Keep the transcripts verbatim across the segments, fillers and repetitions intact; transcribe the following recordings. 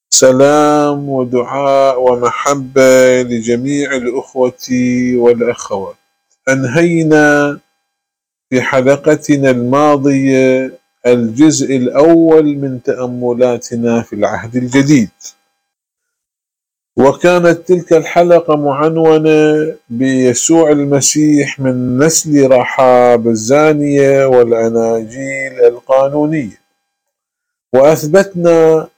سلام ودعاء ومحبة لجميع الأخوة والأخوات. أنهينا في حلقتنا الماضية الجزء الأول من تأملاتنا في العهد الجديد، وكانت تلك الحلقة معنونة بيسوع المسيح من نسل رحاب الزانية والأناجيل القانونية، وأثبتنا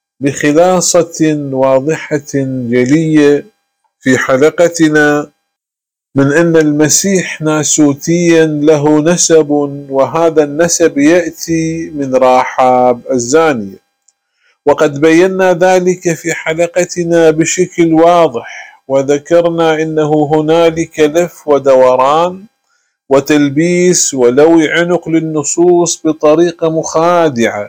بخلاصة واضحة جلية في حلقتنا من أن المسيح ناسوتيا له نسب، وهذا النسب يأتي من رحاب الزانية، وقد بينا ذلك في حلقتنا بشكل واضح، وذكرنا أنه هنالك لف ودوران وتلبيس ولوي عنق للنصوص بطريقة مخادعة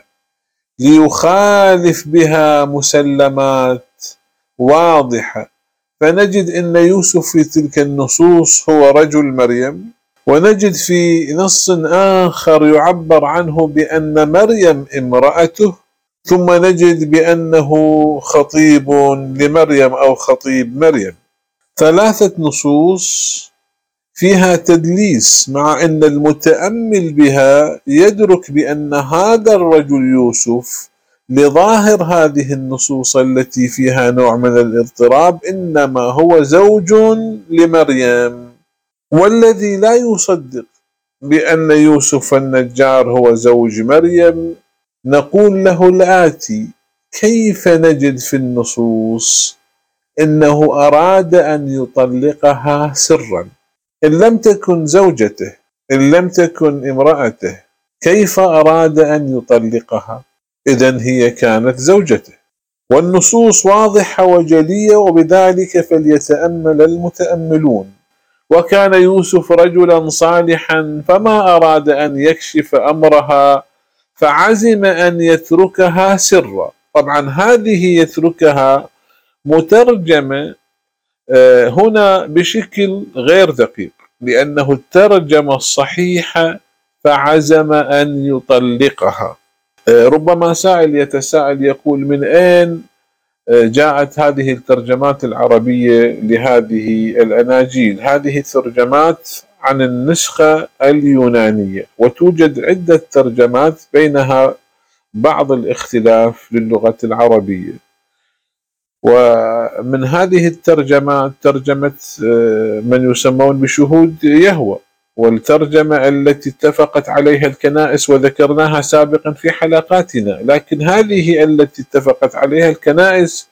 ليخالف بها مسلمات واضحة. فنجد أن يوسف في تلك النصوص هو رجل مريم، ونجد في نص آخر يعبر عنه بأن مريم امرأته، ثم نجد بأنه خطيب لمريم أو خطيب مريم. ثلاثة نصوص فيها تدليس، مع أن المتأمل بها يدرك بأن هذا الرجل يوسف لظاهر هذه النصوص التي فيها نوع من الاضطراب إنما هو زوج لمريم. والذي لا يصدق بأن يوسف النجار هو زوج مريم نقول له الآتي: كيف نجد في النصوص إنه أراد أن يطلقها سرا؟ إن لم تكن زوجته، إن لم تكن امرأته، كيف أراد أن يطلقها؟ إذن هي كانت زوجته، والنصوص واضحة وجلية، وبذلك فليتأمل المتأملون. وكان يوسف رجلا صالحا فما أراد أن يكشف أمرها، فعزم أن يتركها سرا. طبعا هذه يتركها مترجمة هنا بشكل غير دقيق، لأنه الترجمة الصحيحة فعزم أن يطلقها. ربما سائل يتساءل يقول: من أين جاءت هذه الترجمات العربية لهذه الأناجيل؟ هذه الترجمات عن النسخة اليونانية، وتوجد عدة ترجمات بينها بعض الاختلاف للغة العربية. ومن هذه الترجمات ترجمة من يسمون بشهود يهوه، والترجمة التي اتفقت عليها الكنائس وذكرناها سابقا في حلقاتنا. لكن هذه التي اتفقت عليها الكنائس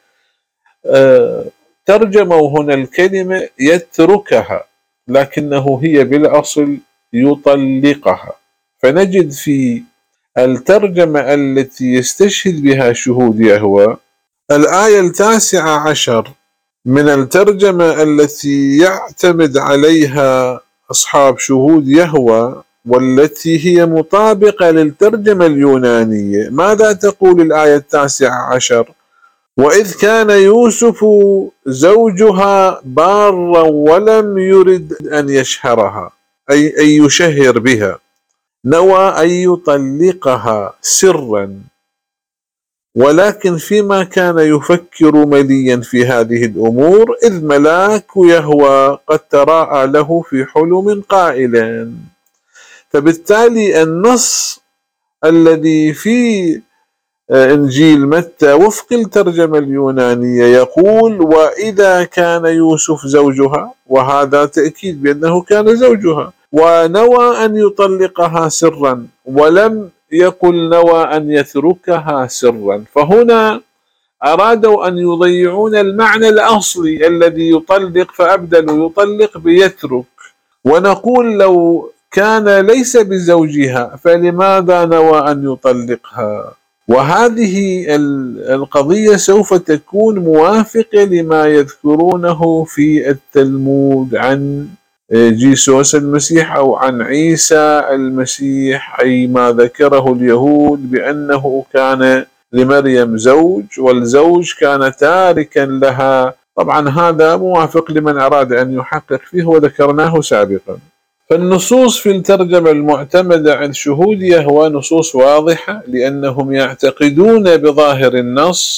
ترجموا هنا الكلمة يتركها، لكنه هي بالأصل يطلقها. فنجد في الترجمة التي يستشهد بها شهود يهوه الآية التاسعة عشر من الترجمة التي يعتمد عليها أصحاب شهود يهوه، والتي هي مطابقة للترجمة اليونانية. ماذا تقول الآية التاسعة عشر؟ وإذ كان يوسف زوجها بارا ولم يرد أن يشهرها، أي أن يشهر بها، نوى أن يطلقها سرا، ولكن فيما كان يفكر مليا في هذه الأمور إذ ملاك يهوه قد تراءى له في حلم قائلا. فبالتالي النص الذي في إنجيل متى وفق الترجمة اليونانية يقول: وإذا كان يوسف زوجها، وهذا تأكيد بأنه كان زوجها، ونوى أن يطلقها سرا، ولم يقل نوى أن يتركها سرا. فهنا أرادوا أن يضيعون المعنى الأصلي الذي يطلق، فأبدلوا يطلق بيترك. ونقول لو كان ليس بزوجها فلماذا نوى أن يطلقها؟ وهذه القضية سوف تكون موافقة لما يذكرونه في التلمود عن جيسوس المسيح أو عن عيسى المسيح، أي ما ذكره اليهود بأنه كان لمريم زوج، والزوج كان تاركا لها. طبعا هذا موافق لمن أراد أن يحقق فيه، وذكرناه سابقا. فالنصوص في الترجمة المعتمدة عن شهود يهوه نصوص واضحة، لأنهم يعتقدون بظاهر النص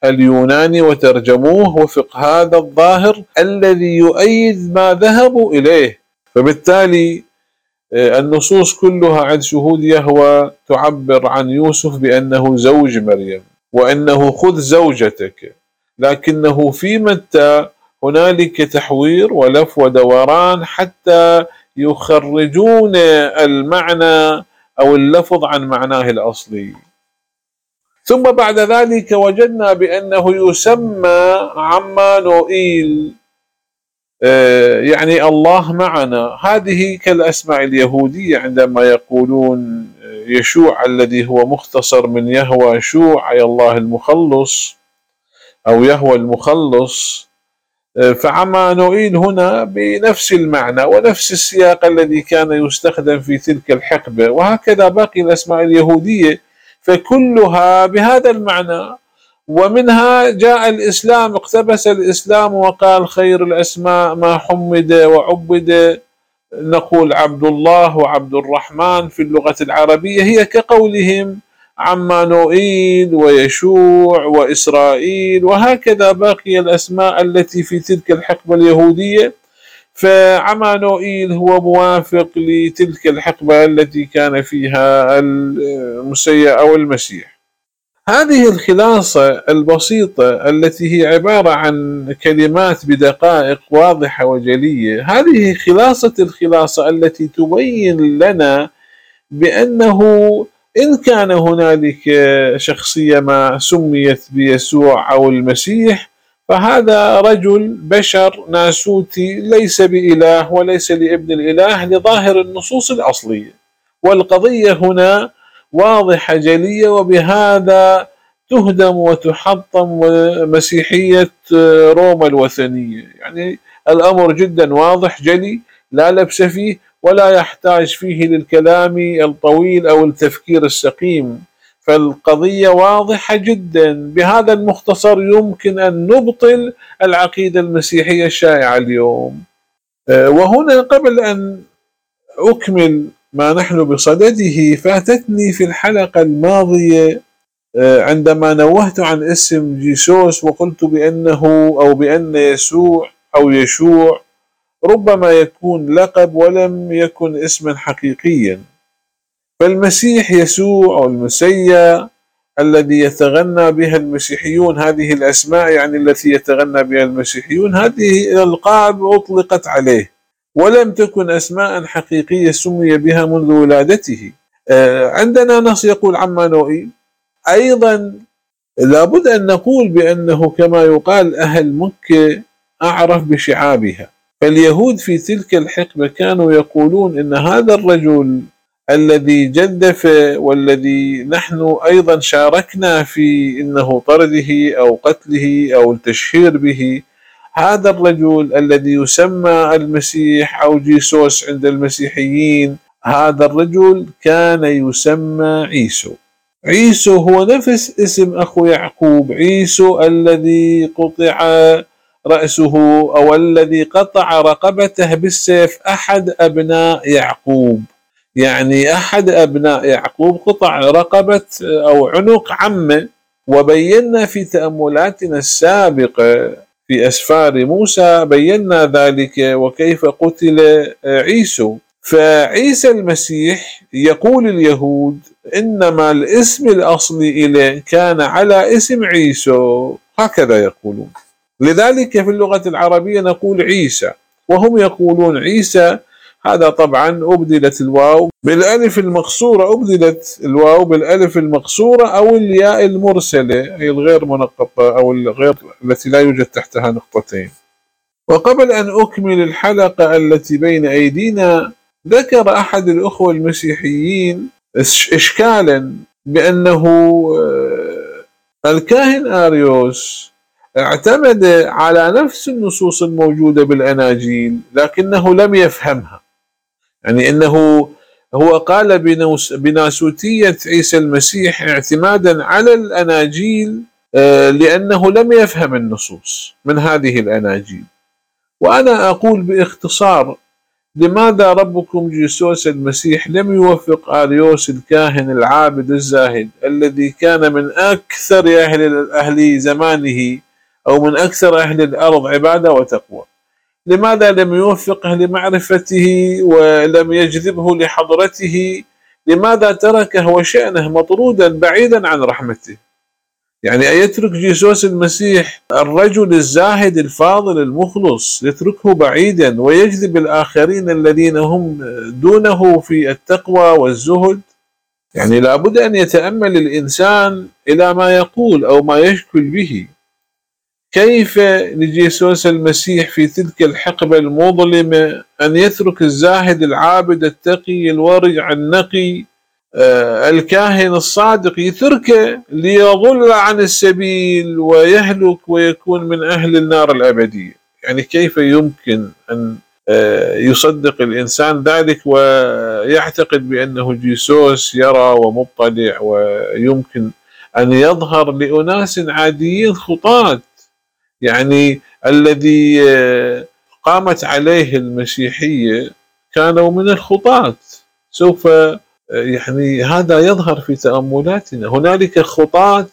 اليوناني وترجموه وفق هذا الظاهر الذي يؤيد ما ذهبوا إليه. فبالتالي النصوص كلها عند شهود يهوه تعبر عن يوسف بأنه زوج مريم، وأنه خذ زوجتك، لكنه في متى هنالك تحوير ولف ودوران حتى يخرجون المعنى أو اللفظ عن معناه الأصلي. ثم بعد ذلك وجدنا بأنه يسمى عمانوئيل، يعني الله معنا. هذه كالأسماء اليهودية عندما يقولون يشوع الذي هو مختصر من يهوه شوع أي الله المخلص أو يهوه المخلص، فعمانوئيل هنا بنفس المعنى ونفس السياق الذي كان يستخدم في تلك الحقبة، وهكذا باقي الأسماء اليهودية فكلها بهذا المعنى. ومنها جاء الإسلام، اقتبس الإسلام وقال خير الأسماء ما حمد وعبد، نقول عبد الله وعبد الرحمن في اللغة العربية هي كقولهم عمانوئيل ويشوع وإسرائيل، وهكذا باقي الأسماء التي في تلك الحقبة اليهودية. فعمانوئيل هو موافق لتلك الحقبة التي كان فيها المسيح أو المسيح. هذه الخلاصة البسيطة التي هي عبارة عن كلمات بدقائق واضحة وجلية، هذه خلاصة الخلاصة التي تبين لنا بأنه إن كان هنالك شخصية ما سميت بيسوع أو المسيح، فهذا رجل بشر ناسوتي ليس بإله وليس لابن الإله لظاهر النصوص الأصلية. والقضية هنا واضحة جلية، وبهذا تهدم وتحطم مسيحية روما الوثنية. يعني الأمر جدا واضح جلي لا لبس فيه ولا يحتاج فيه للكلام الطويل أو التفكير السقيم، فالقضية واضحة جدا. بهذا المختصر يمكن أن نبطل العقيدة المسيحية الشائعة اليوم. وهنا قبل أن أكمل ما نحن بصدده، فاتتني في الحلقة الماضية عندما نوهت عن اسم جيسوس وقلت بأنه أو بأن يسوع أو يشوع ربما يكون لقب ولم يكن اسما حقيقيا. فالمسيح يسوع أو المسيا الذي يتغنى بها المسيحيون، هذه الأسماء يعني التي يتغنى بها المسيحيون، هذه الألقاب أطلقت عليه ولم تكن أسماء حقيقية سمي بها منذ ولادته. عندنا نص يقول عمانوئيل. أيضا لابد أن نقول بأنه كما يقال أهل مكة أعرف بشعابها، فاليهود في تلك الحقبة كانوا يقولون إن هذا الرجل الذي جدف والذي نحن أيضا شاركنا في إنه طرده أو قتله أو التشهير به، هذا الرجل الذي يسمى المسيح أو جيسوس عند المسيحيين، هذا الرجل كان يسمى عيسو. عيسو هو نفس اسم أخو يعقوب، عيسو الذي قطع رأسه أو الذي قطع رقبته بالسيف أحد أبناء يعقوب، يعني أحد أبناء يعقوب قطع رقبة أو عنق عمه. وبينا في تأملاتنا السابقة في أسفار موسى بينا ذلك وكيف قتل عيسو. فعيسى المسيح يقول اليهود إنما الاسم الأصلي إليه كان على اسم عيسو، هكذا يقولون. لذلك في اللغة العربية نقول عيسى وهم يقولون عيسى. هذا طبعا أبدلت الواو بالألف المقصورة، أبدلت الواو بالألف المقصورة أو الياء المرسلة أي الغير منقطة أو الغير التي لا يوجد تحتها نقطتين. وقبل أن أكمل الحلقة التي بين أيدينا، ذكر أحد الأخوة المسيحيين إشكالا بأنه الكاهن آريوس اعتمد على نفس النصوص الموجودة بالأناجيل لكنه لم يفهمها، يعني أنه هو قال بناسوتية عيسى المسيح اعتمادا على الأناجيل لأنه لم يفهم النصوص من هذه الأناجيل. وأنا أقول باختصار لماذا ربكم جيسوس المسيح لم يوفق آريوس الكاهن العابد الزاهد الذي كان من أكثر أهل, أهل زمانه أو من أكثر أهل الأرض عبادة وتقوى؟ لماذا لم يوفقه لمعرفته ولم يجذبه لحضرته؟ لماذا تركه وشأنه مطرودا بعيدا عن رحمته؟ يعني يترك جيسوس المسيح الرجل الزاهد الفاضل المخلص، يتركه بعيدا ويجذب الآخرين الذين هم دونه في التقوى والزهد؟ يعني لابد أن يتأمل الإنسان إلى ما يقول أو ما يشكل به. كيف لجيسوس المسيح في تلك الحقبة المظلمة أن يترك الزاهد العابد التقي الورع النقي آه الكاهن الصادق، يتركه ليضل عن السبيل ويهلك ويكون من أهل النار الأبدية؟ يعني كيف يمكن أن آه يصدق الإنسان ذلك ويعتقد بأنه جيسوس يرى ومطلع ويمكن أن يظهر لأناس عاديين خطاة؟ يعني الذي قامت عليه المسيحية كانوا من الخطاة. سوف يعني هذا يظهر في تأملاتنا. هنالك خطاة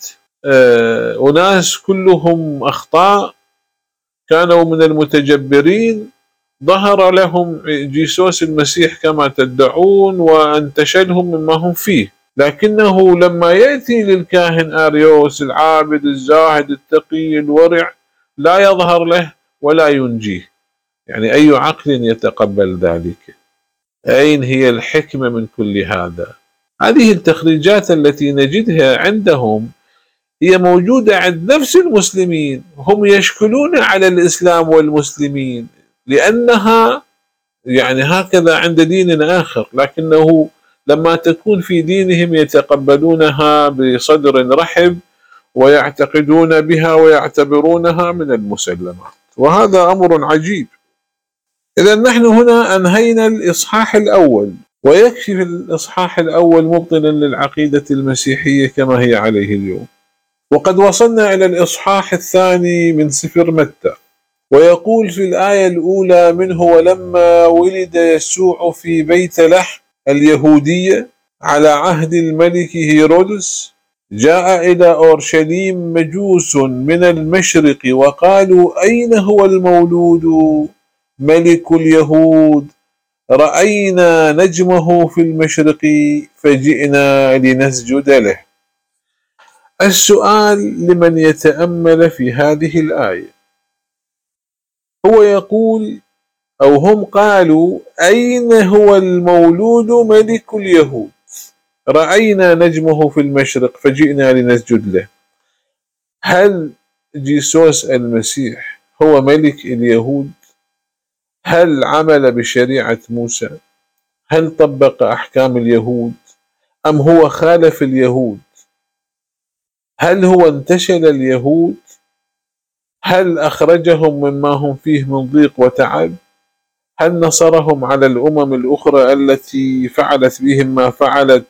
أناس كلهم أخطاء كانوا من المتجبرين، ظهر لهم جيسوس المسيح كما تدعون وانتشلهم مما هم فيه، لكنه لما يأتي للكاهن آريوس العابد الزاهد التقي الورع لا يظهر له ولا ينجيه. يعني أي عقل يتقبل ذلك؟ أين هي الحكمة من كل هذا؟ هذه التخريجات التي نجدها عندهم هي موجودة عند نفس المسلمين، هم يشكلون على الإسلام والمسلمين لأنها يعني هكذا عند دين آخر، لكنه لما تكون في دينهم يتقبلونها بصدر رحب ويعتقدون بها ويعتبرونها من المسلمات، وهذا أمر عجيب. إذا نحن هنا أنهينا الإصحاح الأول، ويكفي في الإصحاح الأول مبطلا للعقيدة المسيحية كما هي عليه اليوم. وقد وصلنا إلى الإصحاح الثاني من سفر متى، ويقول في الآية الأولى منه: ولما ولد يسوع في بيت لحم اليهودية على عهد الملك هيرودس، جاء إلى أورشليم مجوس من المشرق وقالوا: أين هو المولود ملك اليهود؟ رأينا نجمه في المشرق فجئنا لنسجد له. السؤال لمن يتأمل في هذه الآية، هو يقول أو هم قالوا: أين هو المولود ملك اليهود؟ رأينا نجمه في المشرق فجئنا لنسجد له. هل جيسوس المسيح هو ملك اليهود؟ هل عمل بشريعة موسى؟ هل طبق أحكام اليهود؟ أم هو خالف اليهود؟ هل هو انتشل اليهود؟ هل أخرجهم مما هم فيه من ضيق وتعب؟ هل نصرهم على الأمم الأخرى التي فعلت بهم ما فعلت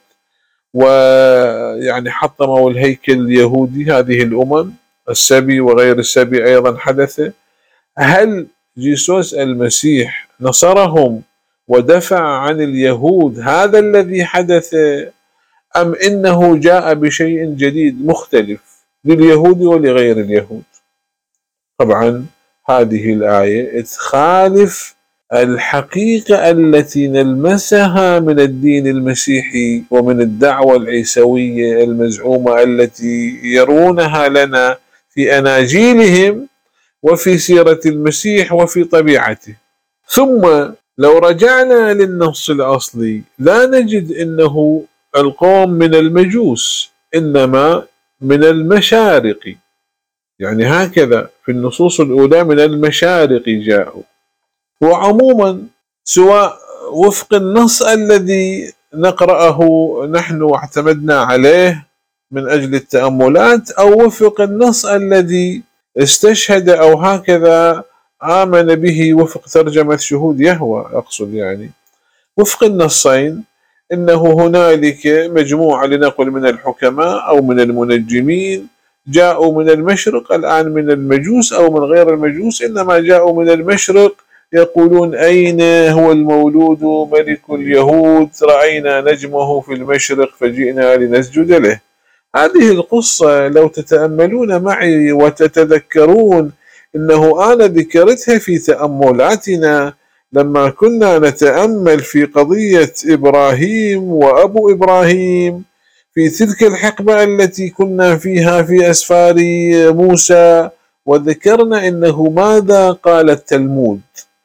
ويعني حطموا الهيكل اليهودي؟ هذه الأمم السبي وغير السبي أيضا حدث. هل جيسوس المسيح نصرهم ودفع عن اليهود؟ هذا الذي حدث، أم إنه جاء بشيء جديد مختلف لليهود ولغير اليهود؟ طبعا هذه الآية تخالف الحقيقة التي نلمسها من الدين المسيحي ومن الدعوة العيسوية المزعومة التي يرونها لنا في أناجيلهم وفي سيرة المسيح وفي طبيعته. ثم لو رجعنا للنص الأصلي لا نجد أنه القوم من المجوس، إنما من المشارق. يعني هكذا في النصوص الأولى: من المشارق جاءوا. وعموما سواء وفق النص الذي نقرأه نحن واعتمدنا عليه من أجل التأملات، أو وفق النص الذي استشهد أو هكذا آمن به وفق ترجمة شهود يهوه، أقصد يعني وفق النصين إنه هنالك مجموعة لنقل من الحكماء أو من المنجمين جاءوا من المشرق، الآن من المجوس أو من غير المجوس، إنما جاءوا من المشرق يقولون أين هو المولود ملك اليهود؟ رأينا نجمه في المشرق فجئنا لنسجد له. هذه القصة لو تتأملون معي وتتذكرون أنه أنا ذكرتها في تأملاتنا لما كنا نتأمل في قضية إبراهيم وأبو إبراهيم في تلك الحقبة التي كنا فيها في أسفار موسى، وذكرنا أنه ماذا قال التلمود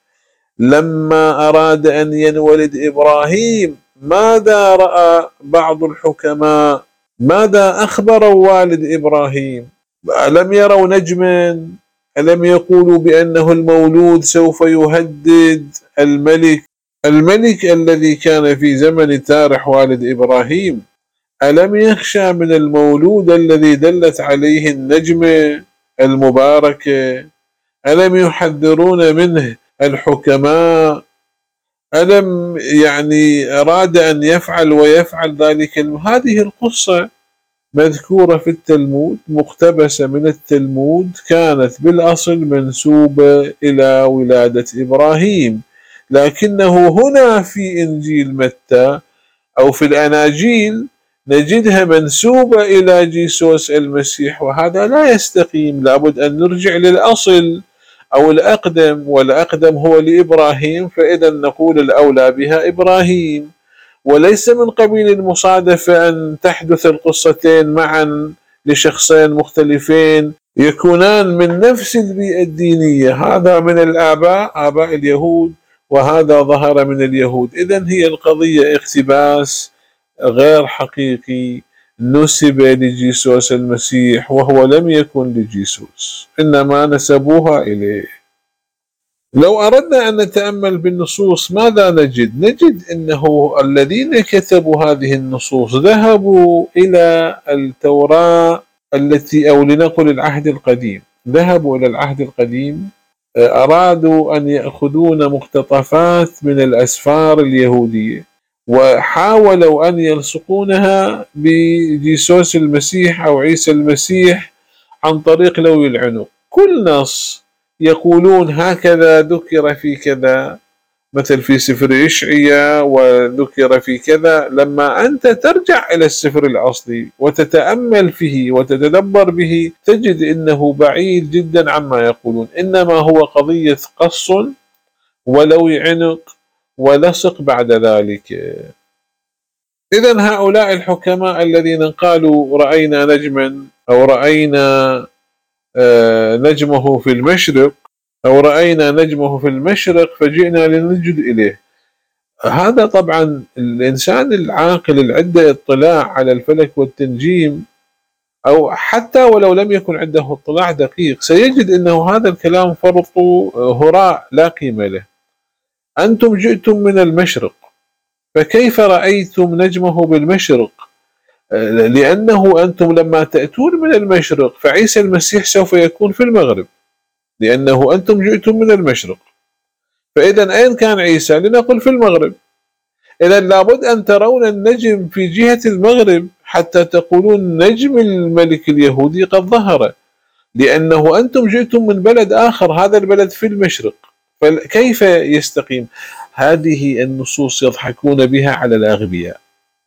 لما أراد أن ينولد إبراهيم؟ ماذا رأى بعض الحكماء؟ ماذا أخبر والد إبراهيم؟ ألم يروا نجما؟ ألم يقولوا بأنه المولود سوف يهدد الملك الملك الذي كان في زمن تارح والد إبراهيم؟ ألم يخشى من المولود الذي دلت عليه النجمة المباركة؟ ألم يحذرون منه الحكماء؟ ألم يعني أراد أن يفعل ويفعل ذلك؟ هذه القصة مذكورة في التلمود، مقتبسة من التلمود، كانت بالأصل منسوبة إلى ولادة إبراهيم، لكنه هنا في إنجيل متى أو في الأناجيل نجدها منسوبة إلى جيسوس المسيح، وهذا لا يستقيم. لابد أن نرجع للأصل أو الأقدم، والأقدم هو لإبراهيم، فإذا نقول الأولى بها إبراهيم، وليس من قبيل المصادفة أن تحدث القصتين معا لشخصين مختلفين يكونان من نفس البيئة الدينية. هذا من الآباء، آباء اليهود، وهذا ظهر من اليهود. إذن هي القضية اقتباس غير حقيقي نسب لجيسوس المسيح، وهو لم يكن لجيسوس، إنما نسبوها إليه. لو أردنا أن نتأمل بالنصوص ماذا نجد؟ نجد أنه الذين كتبوا هذه النصوص ذهبوا إلى التوراة التي، أو لنقل العهد القديم، ذهبوا إلى العهد القديم، أرادوا أن يأخذون مقتطفات من الأسفار اليهودية وحاولوا أن يلصقونها بجيسوس المسيح أو عيسى المسيح عن طريق لوي العنق. كل نص يقولون هكذا ذكر في كذا، مثل في سفر إشعياء وذكر في كذا. لما أنت ترجع إلى السفر الأصلي وتتأمل فيه وتتدبر به تجد أنه بعيد جدا عما يقولون، إنما هو قضية قص ولوي عنق ولصق بعد ذلك. إذن هؤلاء الحكماء الذين قالوا رأينا نجما أو رأينا نجمه في المشرق أو رأينا نجمه في المشرق فجئنا لنسجد إليه، هذا طبعا الإنسان العاقل العنده اطلاع على الفلك والتنجيم، أو حتى ولو لم يكن عنده اطلاع دقيق، سيجد أنه هذا الكلام فرط هراء لا قيمة له. أنتم جئتم من المشرق، فكيف رأيتم نجمه بالمشرق؟ لأنه أنتم لما تأتون من المشرق فعيسى المسيح سوف يكون في المغرب، لأنه أنتم جئتم من المشرق، فإذا أين كان عيسى؟ لنقل في المغرب. إذا لابد أن ترون النجم في جهة المغرب حتى تقولون نجم الملك اليهودي قد ظهر، لأنه أنتم جئتم من بلد آخر، هذا البلد في المشرق، فكيف يستقيم؟ هذه النصوص يضحكون بها على الأغبياء.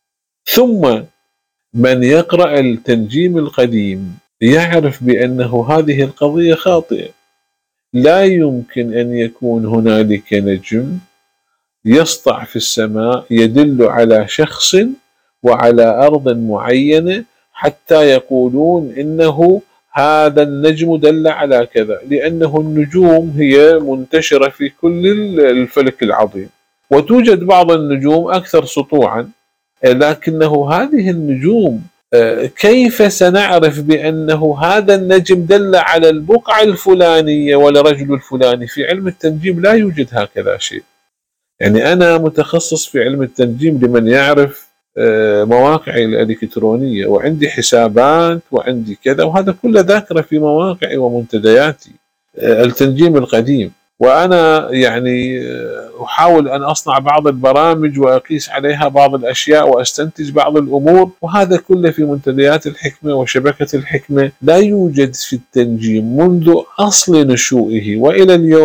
ثم من يقرأ التنجيم القديم يعرف بأنه هذه القضية خاطئة. لا يمكن أن يكون هنالك نجم يسطع في السماء يدل على شخص وعلى أرض معينة حتى يقولون إنه هذا النجم دل على كذا، لأنه النجوم هي منتشرة في كل الفلك العظيم، وتوجد بعض النجوم أكثر سطوعا، لكنه هذه النجوم كيف سنعرف بأنه هذا النجم دل على البقعة الفلانية والرجل الفلاني؟ في علم التنجيم لا يوجد هكذا شيء. يعني أنا متخصص في علم التنجيم لمن يعرف مواقعي الإلكترونية، وعندي حسابات وعندي كذا، وهذا كله ذاكرة في مواقعي ومنتدياتي التنجيم القديم، وأنا يعني أحاول أن أصنع بعض البرامج وأقيس عليها بعض الأشياء وأستنتج بعض الأمور، وهذا كله في منتديات الحكمة وشبكة الحكمة. لا يوجد في التنجيم منذ أصل نشوئه وإلى اليوم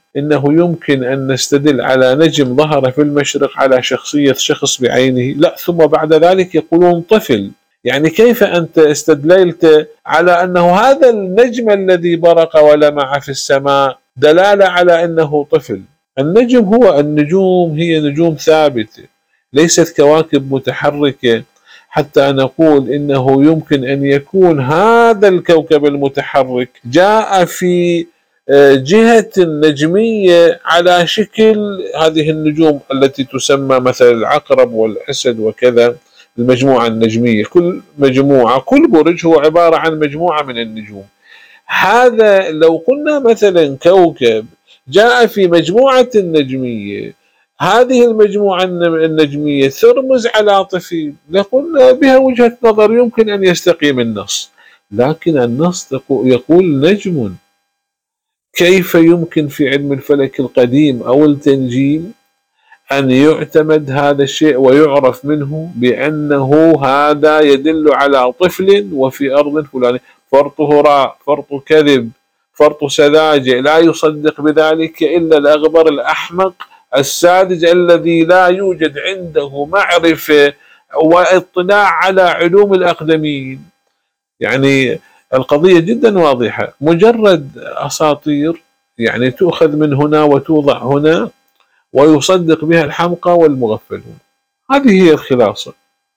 إنه يمكن أن نستدل على نجم ظهر في المشرق على شخصية شخص بعينه، لا، ثم بعد ذلك يقولون طفل. يعني كيف أنت استدللت على أنه هذا النجم الذي برق ولمع في السماء دلالة على أنه طفل؟ النجم هو النجوم هي نجوم ثابتة، ليست كواكب متحركة حتى نقول إنه يمكن أن يكون هذا الكوكب المتحرك جاء في جهة نجمية على شكل هذه النجوم التي تسمى مثلا العقرب والأسد وكذا، المجموعة النجمية. كل مجموعة، كل برج هو عبارة عن مجموعة من النجوم. هذا لو قلنا مثلا كوكب جاء في مجموعة نجمية، هذه المجموعة النجمية ترمز على طفل، لقلنا بها وجهة نظر يمكن أن يستقيم النص، لكن النص يقول نجم. كيف يمكن في علم الفلك القديم أو التنجيم أن يعتمد هذا الشيء ويعرف منه بأنه هذا يدل على طفل وفي أرض فلانية؟ فرط هراء، فرط كذب، فرط سذاجة، لا يصدق بذلك إلا الأغبر الأحمق الساذج الذي لا يوجد عنده معرفة واطلاع على علوم الأقدمين. يعني القضية جدا واضحة، مجرد أساطير يعني تؤخذ من هنا وتوضع هنا ويصدق بها الحمقى والمغفلون. هذه هي الخلاصة.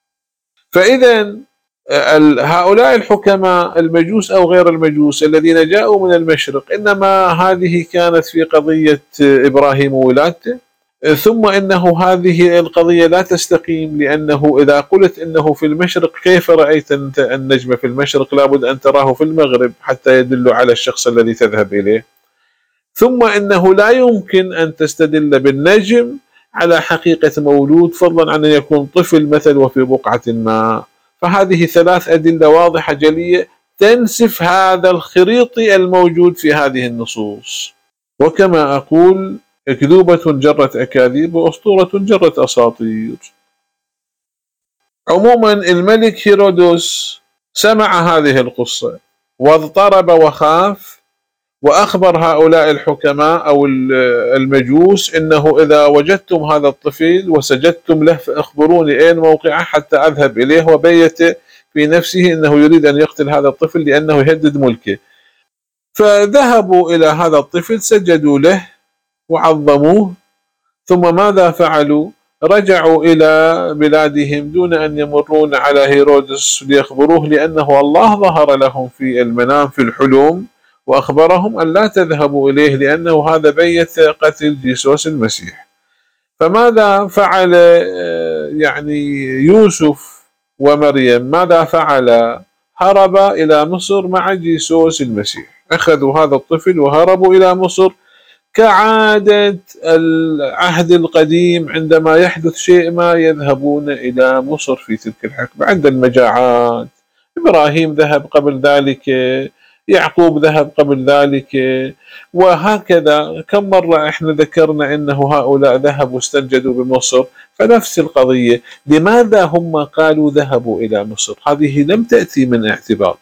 فإذا هؤلاء الحكماء المجوس أو غير المجوس الذين جاءوا من المشرق، إنما هذه كانت في قضية إبراهيم وولادته، ثم إنه هذه القضية لا تستقيم، لأنه إذا قلت إنه في المشرق كيف رأيت النجم في المشرق؟ لابد أن تراه في المغرب حتى يدل على الشخص الذي تذهب إليه. ثم إنه لا يمكن أن تستدل بالنجم على حقيقة مولود، فضلا عن أن يكون طفل مثل وفي بقعة ما. فهذه ثلاث أدلة واضحة جلية تنسف هذا الخريط الموجود في هذه النصوص. وكما أقول، أكذوبة جرت أكاذيب وأسطورة جرت أساطير. عموما الملك هيرودوس سمع هذه القصة واضطرب وخاف، وأخبر هؤلاء الحكماء أو المجوس إنه إذا وجدتم هذا الطفل وسجدتم له فأخبروني أين موقعه حتى أذهب إليه. وبيت في نفسه أنه يريد أن يقتل هذا الطفل لأنه يهدد ملكه. فذهبوا إلى هذا الطفل، سجدوا له وعظموه، ثم ماذا فعلوا؟ رجعوا إلى بلادهم دون أن يمرون على هيرودس ليخبروه، لأنه الله ظهر لهم في المنام في الحلم وأخبرهم أن لا تذهبوا إليه لأنه هذا بيت قتل جيسوس المسيح. فماذا فعل يعني يوسف ومريم؟ ماذا فعل؟ هرب إلى مصر مع جيسوس المسيح، أخذوا هذا الطفل وهربوا إلى مصر كعادة العهد القديم. عندما يحدث شيء ما يذهبون إلى مصر في تلك الحقبة عند المجاعات. إبراهيم ذهب قبل ذلك، يعقوب ذهب قبل ذلك، وهكذا. كم مرة احنا ذكرنا انه هؤلاء ذهبوا استنجدوا بمصر. فنفس القضية، لماذا هم قالوا ذهبوا الى مصر؟ هذه لم تأتي من اعتباط،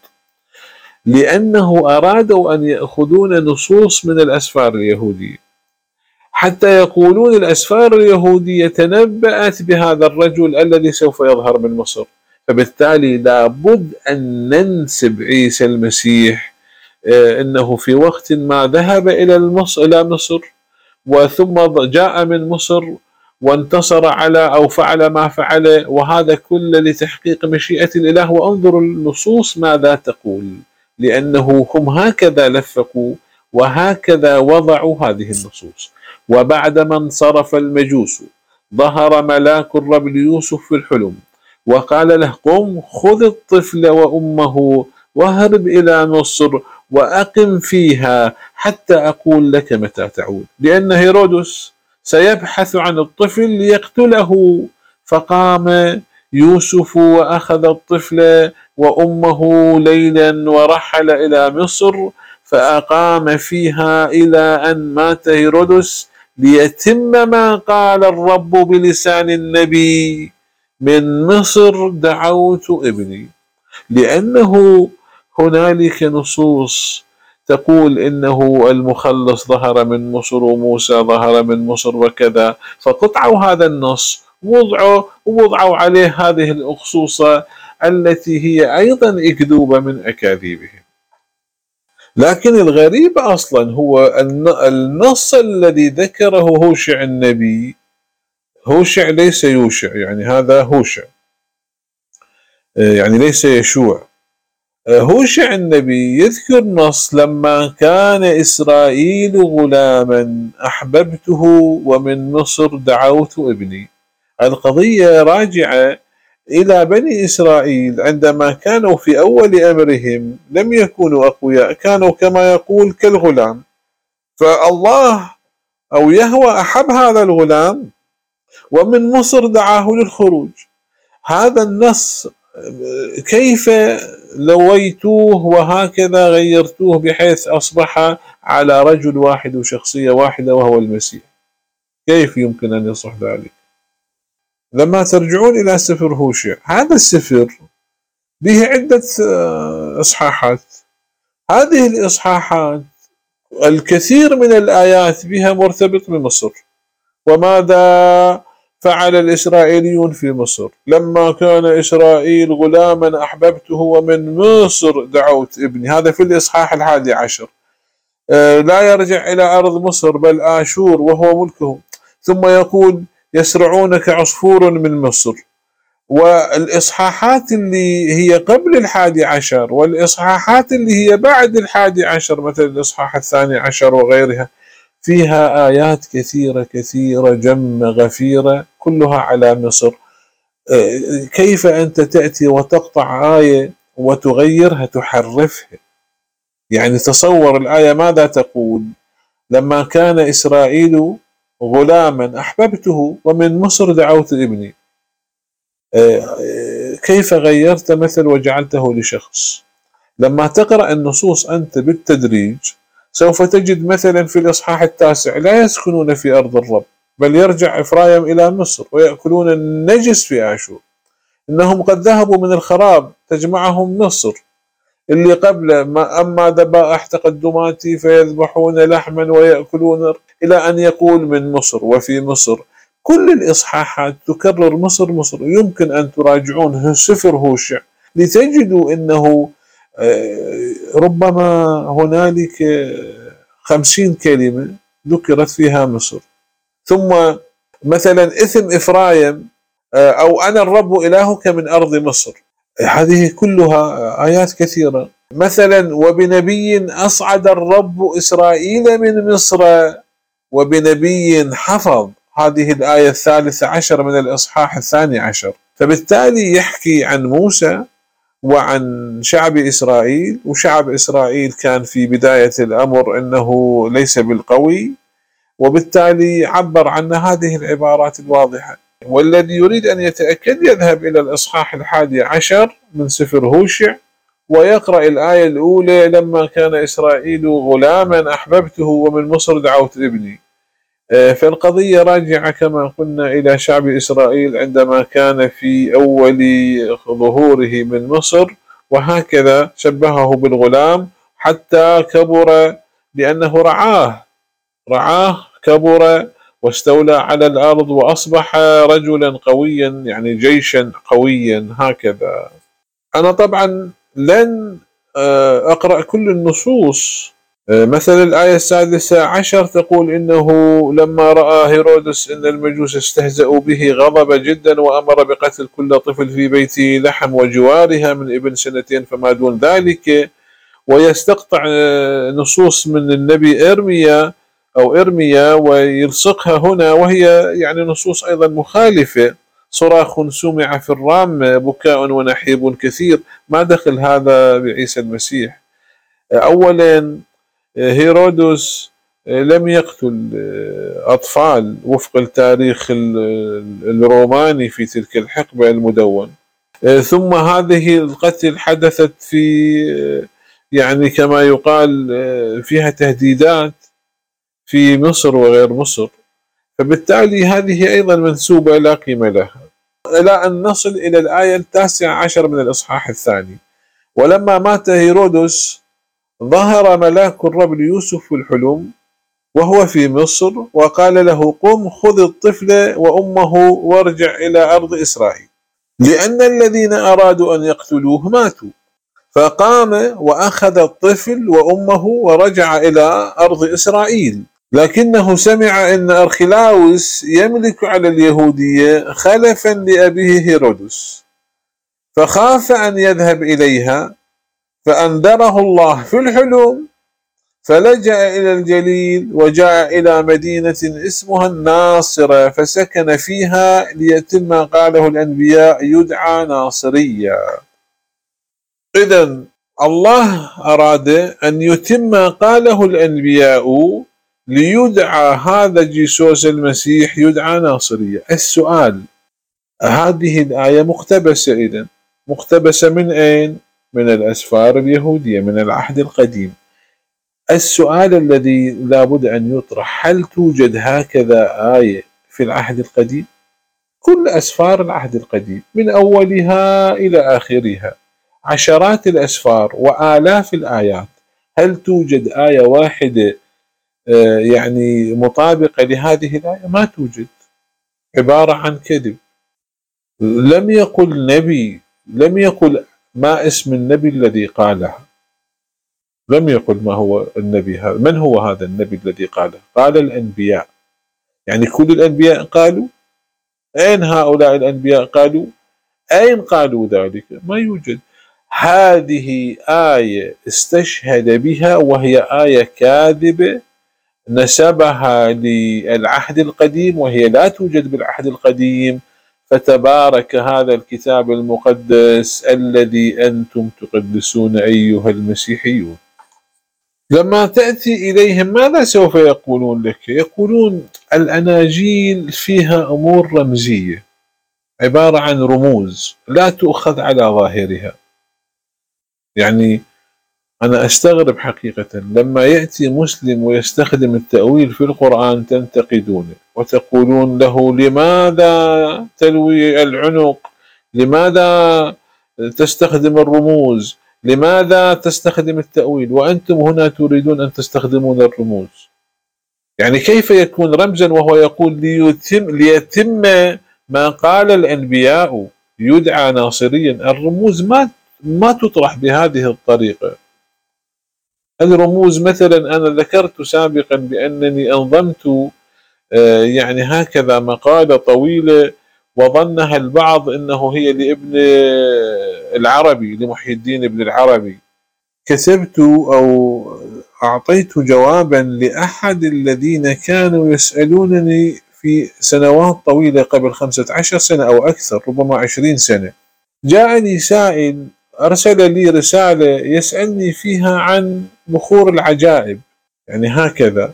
لانه ارادوا ان يأخذون نصوص من الاسفار اليهودية، حتى يقولون الاسفار اليهودية تنبأت بهذا الرجل الذي سوف يظهر من مصر. فبالتالي لابد ان ننسب عيسى المسيح انه في وقت ما ذهب الى مصر الى مصر وثم جاء من مصر وانتصر على او فعل ما فعل، وهذا كله لتحقيق مشيئة الاله. وانظروا النصوص ماذا تقول، لانه هم هكذا لفقوا وهكذا وضعوا هذه النصوص. وبعدما انصرف المجوس ظهر ملاك الرب ليوسف في الحلم وقال له: قم خذ الطفل وأمه واهرب إلى مصر وأقم فيها حتى أقول لك متى تعود، لأن هيرودس سيبحث عن الطفل ليقتله. فقام يوسف وأخذ الطفل وأمه ليلا ورحل إلى مصر، فأقام فيها إلى أن مات هيرودس، ليتم ما قال الرب بلسان النبي: من مصر دعوت ابني. لأنه هنالك نصوص تقول إنه المخلص ظهر من مصر وموسى ظهر من مصر وكذا، فقطعوا هذا النص وضعوا ووضعوا عليه هذه الأخصوصة التي هي أيضا أكذوبة من أكاذيبهم. لكن الغريب أصلا هو النص الذي ذكره هوشع النبي. هوشع ليس يوشع، يعني هذا هوشع، يعني ليس يشوع. هوشع النبي يذكر نص: لما كان إسرائيل غلاما أحببته ومن مصر دعوت ابني. القضية راجعة إلى بني إسرائيل عندما كانوا في أول أمرهم لم يكونوا أقوياء، كانوا كما يقول كالغلام، فالله أو يهوى أحب هذا الغلام ومن مصر دعاه للخروج. هذا النص كيف لويتوه وهكذا غيرتوه بحيث أصبح على رجل واحد وشخصية واحدة وهو المسيح؟ كيف يمكن أن يصح ذلك؟ لما ترجعون إلى سفر هوشع، هذا السفر به عدة إصحاحات. هذه الإصحاحات الكثير من الآيات بها مرتبط بمصر. وماذا فعل الإسرائيليون في مصر؟ لما كان إسرائيل غلاما أحببته ومن مصر دعوت ابني. هذا في الإصحاح الحادي عشر. آه لا يرجع إلى أرض مصر بل آشور وهو ملكهم. ثم يقول: يسرعون كعصفور من مصر. والإصحاحات اللي هي قبل الحادي عشر والإصحاحات اللي هي بعد الحادي عشر مثل الإصحاح الثاني عشر وغيرها فيها آيات كثيرة كثيرة جمة غفيرة كلها على مصر. كيف أنت تأتي وتقطع آية وتغيرها تحرفها؟ يعني تصور الآية ماذا تقول: لما كان إسرائيل غلاما أحببته ومن مصر دعوت ابني. كيف غيرت مثل وجعلته لشخص؟ لما تقرأ النصوص أنت بالتدريج سوف تجد مثلا في الإصحاح التاسع: لا يسكنون في أرض الرب بل يرجع إفرايم إلى مصر ويأكلون النجس في آشور. إنهم قد ذهبوا من الخراب تجمعهم مصر. اللي قبل: ما أما ذبائح تقدماتي فيذبحون لحما ويأكلون، إلى أن يقول: من مصر وفي مصر. كل الإصحاحات تكرر مصر مصر. يمكن أن تراجعون سفر هوشع لتجدوا أنه ربما هنالك خمسين كلمة ذكرت فيها مصر. ثم مثلا إثم إفرايم أو أنا الرب إلهك من أرض مصر. هذه كلها آيات كثيرة. مثلا: وبنبي أصعد الرب إسرائيل من مصر وبنبي حفظ. هذه الآية الثالثة عشر من الإصحاح الثاني عشر. فبالتالي يحكي عن موسى وعن شعب إسرائيل، وشعب إسرائيل كان في بداية الأمر أنه ليس بالقوي، وبالتالي عبر عن هذه العبارات الواضحة. والذي يريد أن يتأكد يذهب إلى الإصحاح الحادي عشر من سفر هوشع ويقرأ الآية الأولى: لما كان إسرائيل غلاما أحببته ومن مصر دعوت ابني. فالقضية راجعة كما قلنا إلى شعب إسرائيل عندما كان في أول ظهوره من مصر، وهكذا شبهه بالغلام حتى كبر لأنه رعاه رعاه كبر واستولى على الأرض وأصبح رجلا قويا، يعني جيشا قويا. هكذا. أنا طبعا لن أقرأ كل النصوص. مثل الآية السادسة عشر تقول: إنه لما رأى هيرودس أن المجوس استهزأوا به غضب جدا وأمر بقتل كل طفل في بيته لحم وجوارها من ابن سنتين فما دون ذلك. ويستقطع نصوص من النبي إرميا أو إرميا ويلصقها هنا، وهي يعني نصوص أيضا مخالفة: صراخ سمع في الرام بكاء ونحيب كثير. ما دخل هذا بعيسى المسيح؟ أولا هيرودس لم يقتل أطفال وفق التاريخ الروماني في تلك الحقبة المدون. ثم هذه القتل حدثت في يعني كما يقال فيها تهديدات في مصر وغير مصر. فبالتالي هذه أيضا منسوبة لا قيمة لها. إلى أن نصل إلى الآية التاسعة عشر من الإصحاح الثاني: ولما مات هيرودس ظهر ملاك الرب ليوسف في الحلم وهو في مصر وقال له قم خذ الطفل وأمه وارجع إلى أرض إسرائيل، لأن الذين أرادوا أن يقتلوه ماتوا. فقام وأخذ الطفل وأمه ورجع إلى أرض إسرائيل، لكنه سمع أن أرخلاوس يملك على اليهودية خلفا لأبيه هيرودس، فخاف أن يذهب إليها، فأنذره الله في الحلم، فلجأ إلى الجليل وجاء إلى مدينة اسمها الناصرة فسكن فيها ليتم ما قاله الأنبياء، يدعى ناصريا. إذن الله أراد أن يتم ما قاله الأنبياء ليدعى هذا جيسوس المسيح يدعى ناصريا. السؤال، هذه الآية مقتبسة، إذن مقتبسة من أين؟ من الأسفار اليهودية من العهد القديم. السؤال الذي لابد أن يطرح، هل توجد هكذا آية في العهد القديم؟ كل أسفار العهد القديم من أولها إلى آخرها عشرات الأسفار وآلاف الآيات، هل توجد آية واحدة يعني مطابقة لهذه الآية؟ ما توجد، عبارة عن كذب. لم يقل نبي، لم يقل ما اسم النبي الذي قالها، لم يقل ما هو النبي هذا، من هو هذا النبي الذي قاله؟ قال الأنبياء. يعني كل الأنبياء قالوا؟ أين هؤلاء الأنبياء قالوا؟ أين قالوا ذلك؟ ما يوجد. هذه آية استشهد بها وهي آية كاذبة نسبها للعهد القديم وهي لا توجد بالعهد القديم. فتبارك هذا الكتاب المقدس الذي أنتم تقدسون أيها المسيحيون. لما تأتي إليهم ماذا سوف يقولون لك؟ يقولون الأناجيل فيها أمور رمزية، عبارة عن رموز لا تؤخذ على ظاهرها. يعني أنا أستغرب حقيقة لما يأتي مسلم ويستخدم التأويل في القرآن تنتقدونه وتقولون له لماذا تلوي العنق، لماذا تستخدم الرموز، لماذا تستخدم التأويل، وأنتم هنا تريدون أن تستخدمون الرموز. يعني كيف يكون رمزا وهو يقول ليتم, ليتم ما قال الأنبياء يدعى ناصريا؟ الرموز ما ما تطرح بهذه الطريقة. الرموز مثلا أنا ذكرت سابقا بأنني أنظمت يعني هكذا مقالة طويلة وظنها البعض أنه هي لابن العربي، لمحي الدين ابن العربي. كتبت أو أعطيت جوابا لأحد الذين كانوا يسألونني في سنوات طويلة قبل خمسة عشر سنة أو أكثر، ربما عشرين سنة. جاءني سائل أرسل لي رسالة يسألني فيها عن بخور العجائب، يعني هكذا.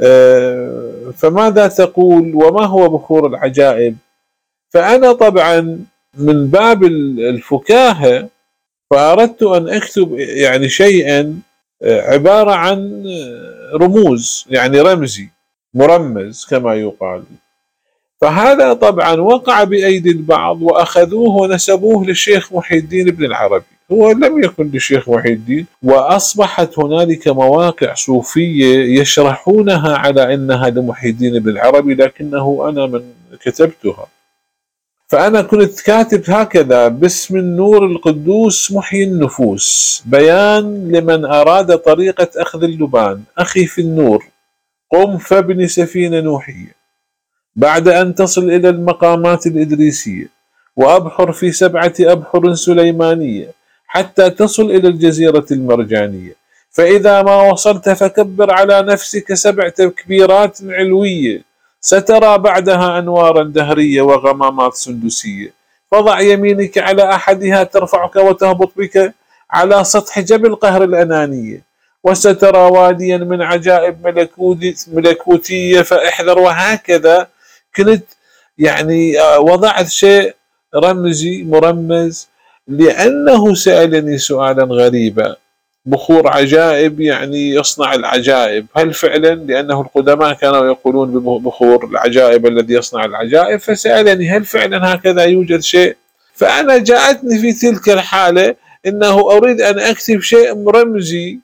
أه فماذا تقول وما هو بخور العجائب؟ فأنا طبعا من باب الفكاهة فأردت أن أكتب يعني شيئا عبارة عن رموز، يعني رمزي مرمز كما يقال. فهذا طبعا وقع بأيدي البعض وأخذوه ونسبوه للشيخ محي الدين ابن العربي، هو لم يكن للشيخ محي الدين. وأصبحت هنالك مواقع صوفية يشرحونها على أنها لمحي الدين ابن العربي، لكنه أنا من كتبتها. فأنا كنت كاتب هكذا: باسم النور القدوس محيي النفوس، بيان لمن أراد طريقة أخذ اللبان، أخي في النور قم فابن سفينة نوحية بعد أن تصل إلى المقامات الإدريسية، وأبحر في سبعة أبحر سليمانية حتى تصل إلى الجزيرة المرجانية، فإذا ما وصلت فكبر على نفسك سبع تكبيرات علوية، سترى بعدها أنوارا دهرية وغمامات سندسية، فضع يمينك على أحدها ترفعك وتهبط بك على سطح جبل قهر الأنانية، وسترى واديا من عجائب ملكوتية فاحذر. وهكذا كنت يعني وضعت شيء رمزي مرمز، لأنه سألني سؤالا غريبا: بخور عجائب يعني يصنع العجائب، هل فعلا؟ لأنه القدماء كانوا يقولون ببخور العجائب الذي يصنع العجائب، فسألني هل فعلا هكذا يوجد شيء؟ فأنا جاءتني في تلك الحالة أنه أريد أن أكتب شيء رمزي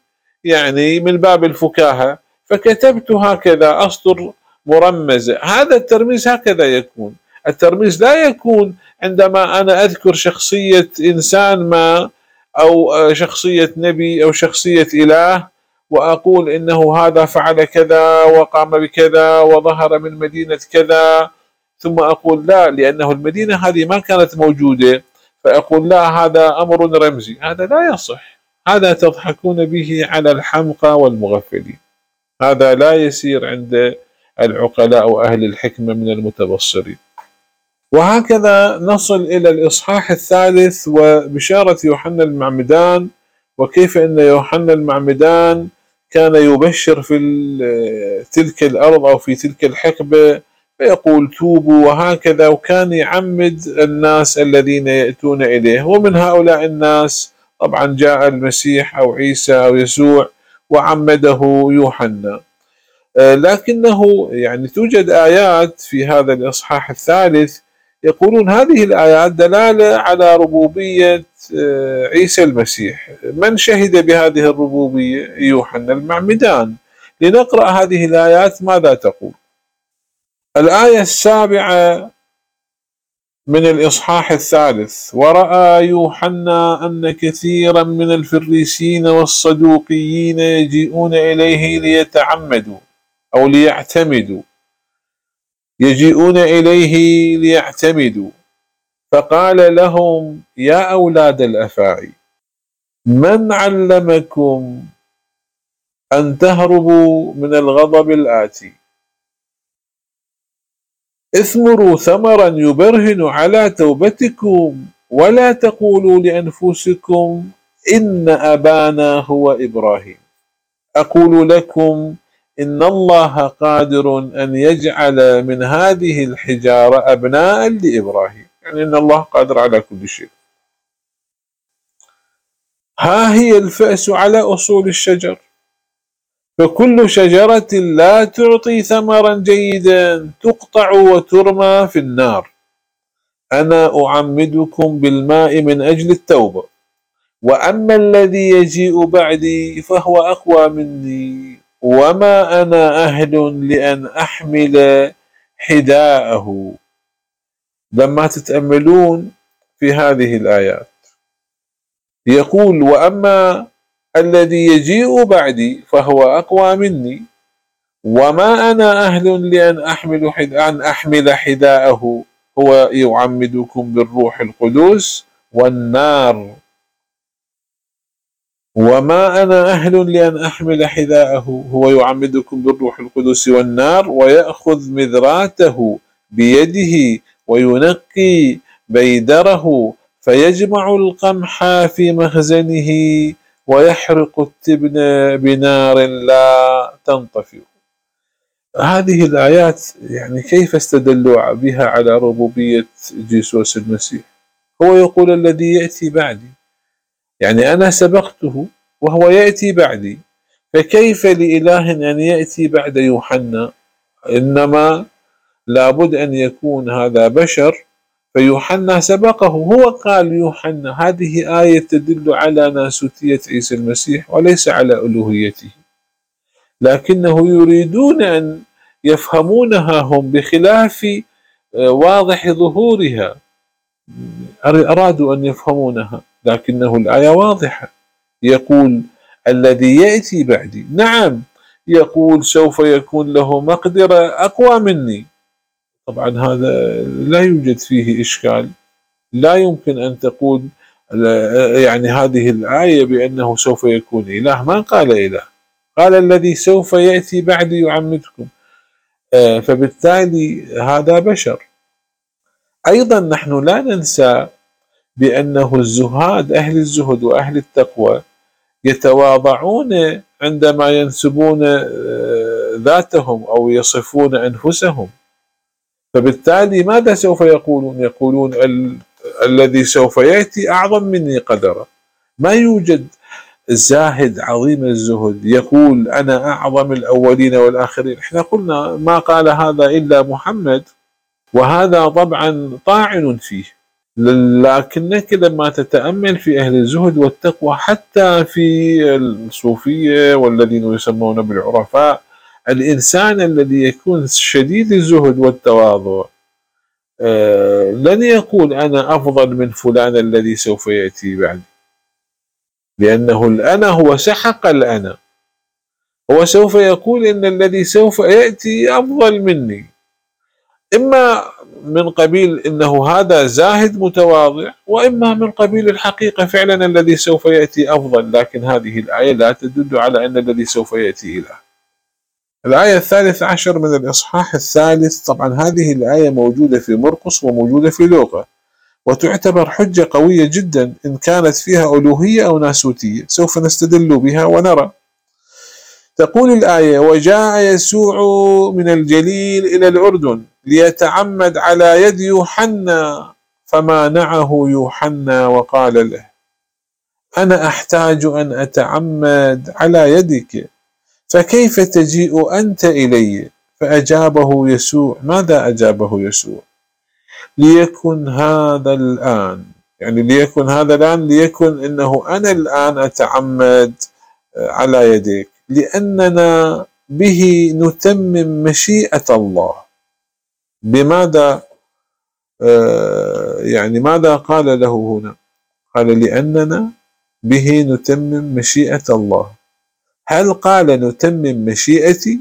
يعني من باب الفكاهة، فكتبت هكذا أسطر مرمزة. هذا الترميز هكذا يكون. الترميز لا يكون عندما أنا أذكر شخصية إنسان ما أو شخصية نبي أو شخصية إله، وأقول إنه هذا فعل كذا وقام بكذا وظهر من مدينة كذا، ثم أقول لا، لأنه المدينة هذه ما كانت موجودة، فأقول لا هذا أمر رمزي. هذا لا يصح، هذا تضحكون به على الحمقى والمغفلين، هذا لا يسير عند العقلاء وأهل الحكمة من المتبصرين. وهكذا نصل إلى الإصحاح الثالث وبشارة يوحنا المعمدان، وكيف أن يوحنا المعمدان كان يبشر في تلك الأرض أو في تلك الحقبة فيقول توبوا وهكذا، وكان يعمد الناس الذين يأتون إليه، ومن هؤلاء الناس طبعا جاء المسيح أو عيسى أو يسوع وعمده يوحنا. لكنه يعني توجد آيات في هذا الإصحاح الثالث يقولون هذه الآيات دلالة على ربوبية عيسى المسيح. من شهد بهذه الربوبية؟ يوحنا المعمدان. لنقرأ هذه الآيات ماذا تقول. الآية السابعة من الإصحاح الثالث: ورأى يوحنا أن كثيرا من الفريسيين والصدوقيين يجيئون إليه ليتعمدوا أو ليعتمدوا يجيئون إليه ليعتمدوا، فقال لهم: يا أولاد الأفاعي، من علمكم أن تهربوا من الغضب الآتي؟ اثمروا ثمرا يبرهن على توبتكم، ولا تقولوا لأنفسكم إن أبانا هو إبراهيم. أقول لكم إن الله قادر أن يجعل من هذه الحجارة أبناء لإبراهيم. يعني إن الله قادر على كل شيء. ها هي الفأس على أصول الشجر، فكل شجرة لا تعطي ثمرا جيدا تقطع وترمى في النار. أنا أعمدكم بالماء من أجل التوبة، وأما الذي يجيء بعدي فهو أقوى مني، وما أنا أهل لأن أحمل حذاءه. لما تتأملون في هذه الآيات يقول: وأما الذي يجيء بعدي فهو أقوى مني، وما أنا أهل لأن أحمل أن أحمل حذاءه. هو يعمدكم بالروح القدس والنار. وما أنا أهل لأن أحمل حذاءه، هو يعمدكم بالروح القدس والنار، ويأخذ مذراته بيده وينقي بيدره، فيجمع القمح في مخزنه ويحرق التبن بنار لا تنطفئ. هذه الآيات يعني كيف استدلوا بها على ربوبية جيسوس المسيح؟ هو يقول الذي يأتي بعدي، يعني أنا سبقته وهو يأتي بعدي، فكيف لإله أن يأتي بعد يوحنا؟ إنما لابد أن يكون هذا بشر، فيوحنا سبقه. هو قال يوحنا هذه آية تدل على ناسوتية عيسى المسيح وليس على ألوهيته، لكنه يريدون أن يفهمونها هم بخلاف واضح ظهورها. أرادوا أن يفهمونها، لكنه الآية واضحة. يقول الذي يأتي بعدي، نعم يقول سوف يكون له مقدرة أقوى مني. طبعا هذا لا يوجد فيه إشكال، لا يمكن أن تقول يعني هذه الآية بأنه سوف يكون إله. ما قال إله، قال الذي سوف يأتي بعدي يعمدكم، فبالتالي هذا بشر. أيضا نحن لا ننسى بأنه الزهاد، أهل الزهد وأهل التقوى، يتواضعون عندما ينسبون ذاتهم أو يصفون أنفسهم. فبالتالي ماذا سوف يقولون؟ يقولون ال... الذي سوف يأتي أعظم مني قدرا. ما يوجد زاهد عظيم الزهد يقول أنا أعظم الأولين والآخرين. احنا قلنا ما قال هذا إلا محمد، وهذا طبعا طاعن فيه، لكنك لما تتأمل في أهل الزهد والتقوى حتى في الصوفية والذين يسمون بالعرفاء، الإنسان الذي يكون شديد الزهد والتواضع آه لن يقول أنا أفضل من فلان الذي سوف يأتي بعدي، لأنه الأنا هو سحق الأنا، هو سوف يقول إن الذي سوف يأتي أفضل مني، إما من قبيل إنه هذا زاهد متواضع، وإما من قبيل الحقيقة فعلا الذي سوف يأتي أفضل. لكن هذه الآية لا تدل على أن الذي سوف يأتي إله. الآية الثالثة عشر من الإصحاح الثالث، طبعا هذه الآية موجودة في مرقس وموجودة في لوقا، وتعتبر حجة قوية جدا إن كانت فيها ألوهية أو ناسوتية، سوف نستدل بها ونرى. تقول الآية: وجاء يسوع من الجليل إلى الأردن ليتعمد على يد يوحنا، فمانعه يوحنا وقال له: أنا أحتاج أن أتعمد على يدك، فكيف تجيء أنت إلي؟ فأجابه يسوع. ماذا أجابه يسوع؟ ليكن هذا الآن، يعني ليكن هذا الآن، ليكن إنه أنا الآن أتعمد على يديك، لأننا به نتمم مشيئة الله. بماذا آه يعني ماذا قال له هنا؟ قال لأننا به نتمم مشيئة الله. هل قال نتمم مشيئتي،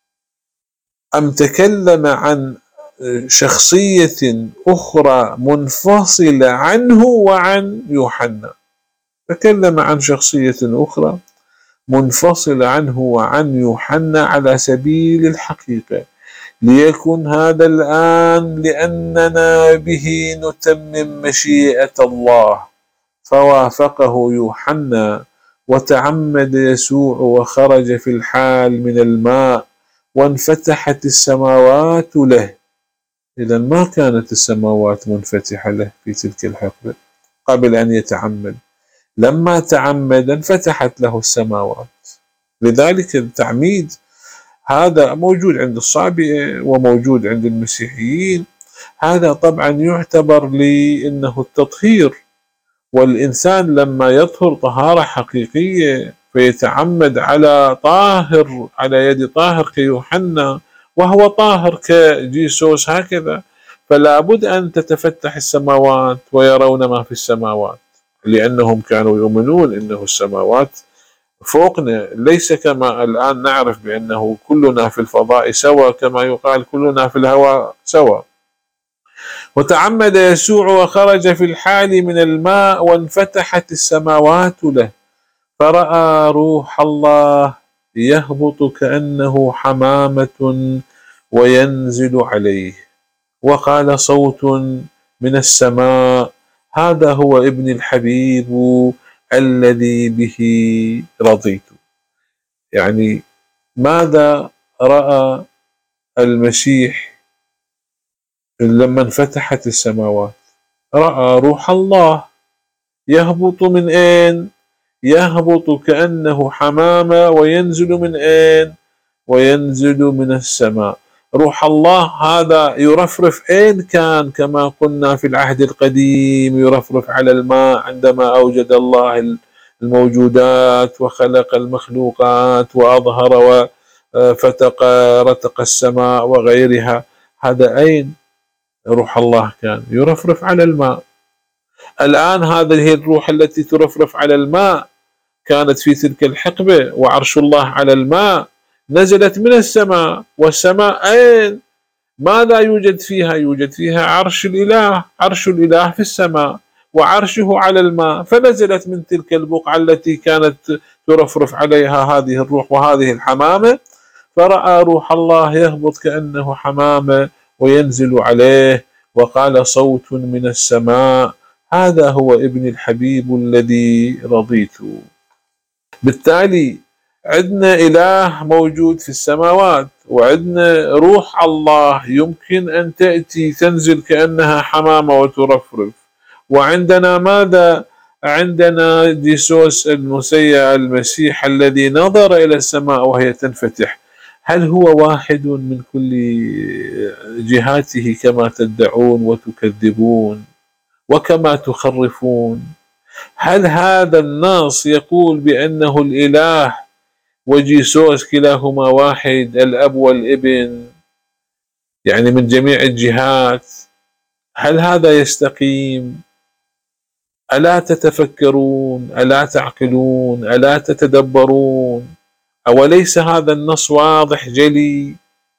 أم تكلم عن شخصية أخرى منفصلة عنه وعن يوحنا؟ تكلم عن شخصية أخرى منفصلة عنه وعن يوحنا على سبيل الحقيقة. ليكن هذا الآن لأننا به نتمم مشيئة الله. فوافقه يوحنا وتعمد يسوع وخرج في الحال من الماء وانفتحت السماوات له. إذا ما كانت السماوات منفتحة له في تلك الحقبة قبل أن يتعمد، لما تعمد انفتحت له السماوات. لذلك التعميد هذا موجود عند الصابئة وموجود عند المسيحيين، هذا طبعا يعتبر لأنه التطهير، والإنسان لما يطهر طهارة حقيقية فيتعمد على طاهر، على يد طاهر كيوحنا وهو طاهر كجيسوس هكذا، فلا بد أن تتفتح السماوات ويرون ما في السماوات، لأنهم كانوا يؤمنون أنه السماوات فوقنا، ليس كما الآن نعرف بأنه كلنا في الفضاء سوا، كما يقال كلنا في الهواء سوا. وتعمد يسوع وخرج في الحال من الماء وانفتحت السماوات له، فرأى روح الله يهبط كأنه حمامة وينزل عليه، وقال صوت من السماء: هذا هو ابن الحبيب الذي به رضيت. يعني ماذا رأى المسيح لما انفتحت السماوات؟ رأى روح الله يهبط من أين؟ يهبط كأنه حمامة وينزل من أين؟ وينزل من السماء. روح الله هذا يرفرف أين كان؟ كما قلنا في العهد القديم يرفرف على الماء عندما أوجد الله الموجودات وخلق المخلوقات وأظهر وفتق رتق السماء وغيرها. هذا أين روح الله كان؟ يرفرف على الماء. الآن هذه الروح التي ترفرف على الماء كانت في تلك الحقبة وعرش الله على الماء، نزلت من السماء. والسماء أين؟ ماذا يوجد فيها؟ يوجد فيها عرش الإله، عرش الإله في السماء وعرشه على الماء، فنزلت من تلك البقعة التي كانت ترفرف عليها هذه الروح وهذه الحمامة، فرأى روح الله يهبط كأنه حمامة وينزل عليه، وقال صوت من السماء: هذا هو ابن الحبيب الذي رضيت. بالتالي عندنا إله موجود في السماوات، وعندنا روح الله يمكن أن تأتي تنزل كأنها حمامة وترفرف. وعندنا ماذا؟ عندنا جيسوس المسيح المسيح الذي نظر إلى السماء وهي تنفتح. هل هو واحد من كل جهاته كما تدعون وتكذبون وكما تخرفون. هل هذا النص يقول بأنه الإله وجيسوس كلاهما واحد، الأب والابن، يعني من جميع الجهات؟ هل هذا يستقيم؟ ألا تتفكرون؟ ألا تعقلون؟ ألا تتدبرون؟ أوليس هذا النص واضح جلي؟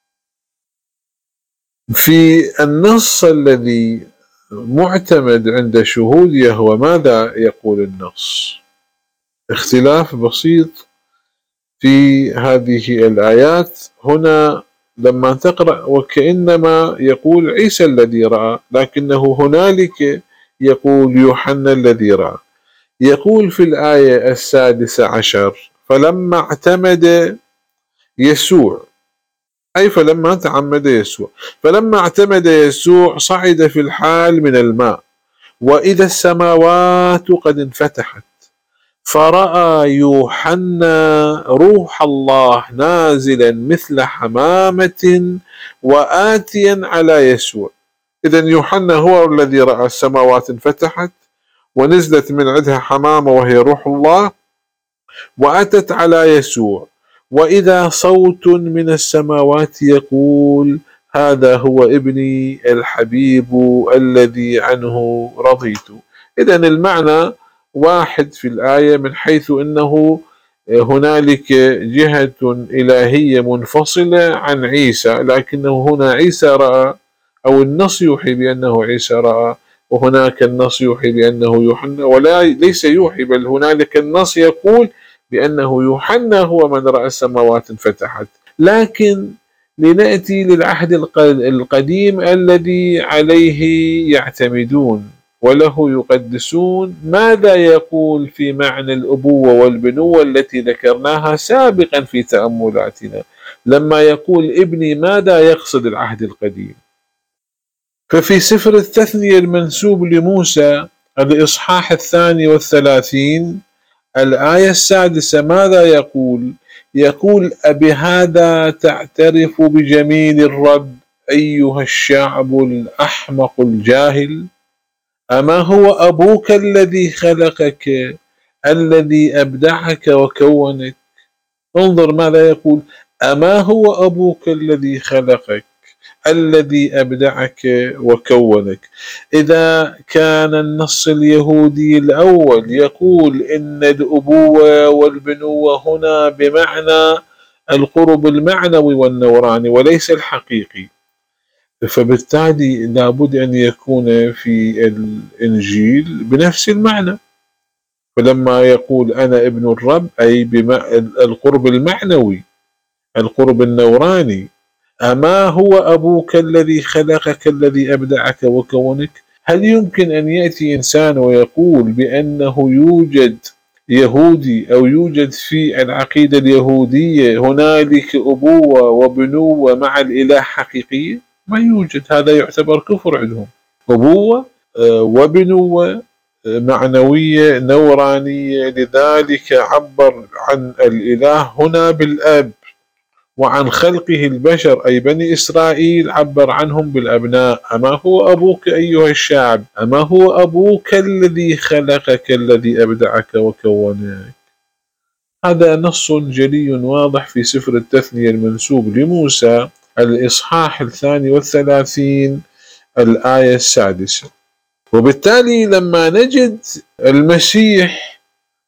في النص الذي معتمد عند شهود يهوه ماذا يقول النص؟ اختلاف بسيط في هذه الآيات. هنا لما تقرأ وكأنما يقول عيسى الذي رأى، لكنه هنالك يقول يوحنا الذي رأى. يقول في الآية السادسة عشر: فلما اعتمد يسوع، أي فلما تعمد يسوع، فلما اعتمد يسوع صعد في الحال من الماء، وإذا السماوات قد انفتحت، فرأى يوحنا روح الله نازلا مثل حمامة وآتيا على يسوع. إذن يوحنا هو الذي رأى السماوات انفتحت ونزلت من عندها حمامة وهي روح الله وأتت على يسوع، وإذا صوت من السماوات يقول: هذا هو ابني الحبيب الذي عنه رضيت. إذن المعنى واحد في الآية، من حيث أنه هنالك جهة إلهية منفصلة عن عيسى، لكنه هنا عيسى رأى، أو النص يوحي بأنه عيسى رأى، وهناك النص يوحي بأنه يوحنا، ولا ليس يوحي بل هنالك النص يقول بأنه يوحنا هو من رأى السماوات انفتحت. لكن لنأتي للعهد القديم الذي عليه يعتمدون وله يقدسون. ماذا يقول في معنى الأبوة والبنوة التي ذكرناها سابقا في تأملاتنا؟ لما يقول ابني ماذا يقصد العهد القديم؟ ففي سفر التثنية المنسوب لموسى الإصحاح الثاني والثلاثين الآية السادسة ماذا يقول؟ يقول: أبهذا تعترف بجميل الرب أيها الشعب الأحمق الجاهل؟ أما هو أبوك الذي خلقك، الذي أبدعك وكونك؟ انظر ماذا يقول: أما هو أبوك الذي خلقك، الذي أبدعك وكونك. إذا كان النص اليهودي الأول يقول إن الأبوة والبنوة هنا بمعنى القرب المعنوي والنوراني وليس الحقيقي، فبالتالي لابد أن يكون في الإنجيل بنفس المعنى. فلما يقول أنا ابن الرب أي بالقرب المعنوي، القرب النوراني. أما هو أبوك الذي خلقك، الذي أبدعك وكونك؟ هل يمكن أن يأتي إنسان ويقول بأنه يوجد يهودي أو يوجد في العقيدة اليهودية هنالك أبوة وبنوة مع الإله حقيقية؟ ما يوجد. هذا يعتبر كفر عندهم. أبوة وبنوة معنوية نورانية، لذلك عبر عن الإله هنا بالأب، وعن خلقه البشر أي بني إسرائيل عبر عنهم بالأبناء. أما هو أبوك أيها الشعب، أما هو أبوك الذي خلقك، الذي أبدعك وكونك. هذا نص جلي واضح في سفر التثنية المنسوب لموسى الإصحاح الثاني والثلاثين الآية السادسة. وبالتالي لما نجد المسيح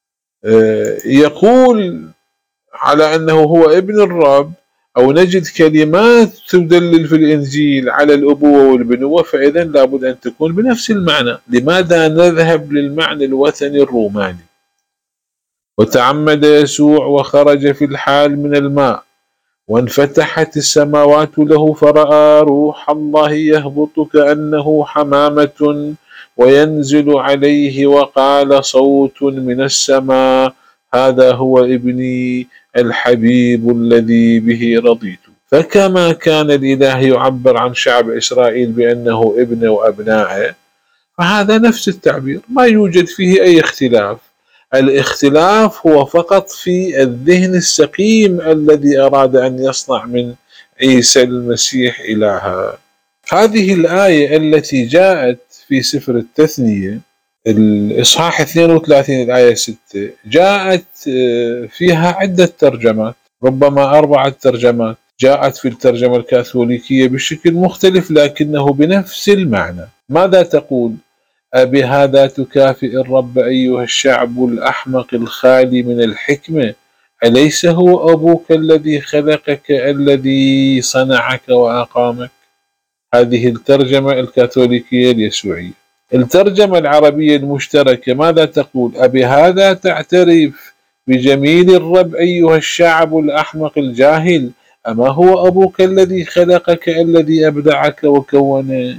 يقول على أنه هو ابن الرب، أو نجد كلمات تدلل في الإنجيل على الأبوة والبنوة، فإذا لابد أن تكون بنفس المعنى. لماذا نذهب للمعنى الوثني الروماني؟ وتعمد يسوع وخرج في الحال من الماء وانفتحت السماوات له، فرأى روح الله يهبط كأنه حمامة وينزل عليه، وقال صوت من السماء: هذا هو ابني الحبيب الذي به رضيت. فكما كان الإله يعبر عن شعب إسرائيل بأنه ابنه وأبنائه، فهذا نفس التعبير، ما يوجد فيه أي اختلاف. الاختلاف هو فقط في الذهن السقيم الذي أراد أن يصنع من عيسى المسيح إلها. هذه الآية التي جاءت في سفر التثنية الإصحاح اثنين وثلاثين الآية ستة جاءت فيها عدة ترجمات، ربما أربعة ترجمات. جاءت في الترجمة الكاثوليكية بشكل مختلف لكنه بنفس المعنى. ماذا تقول؟ أبهذا تكافئ الرب أيها الشعب الأحمق الخالي من الحكمة؟ أليس هو أبوك الذي خلقك الذي صنعك وأقامك؟ هذه الترجمة الكاثوليكية اليسوعية. الترجمة العربية المشتركة ماذا تقول؟ أبهذا تعترف بجميل الرب أيها الشعب الأحمق الجاهل؟ أما هو أبوك الذي خلقك الذي أبدعك وكونك؟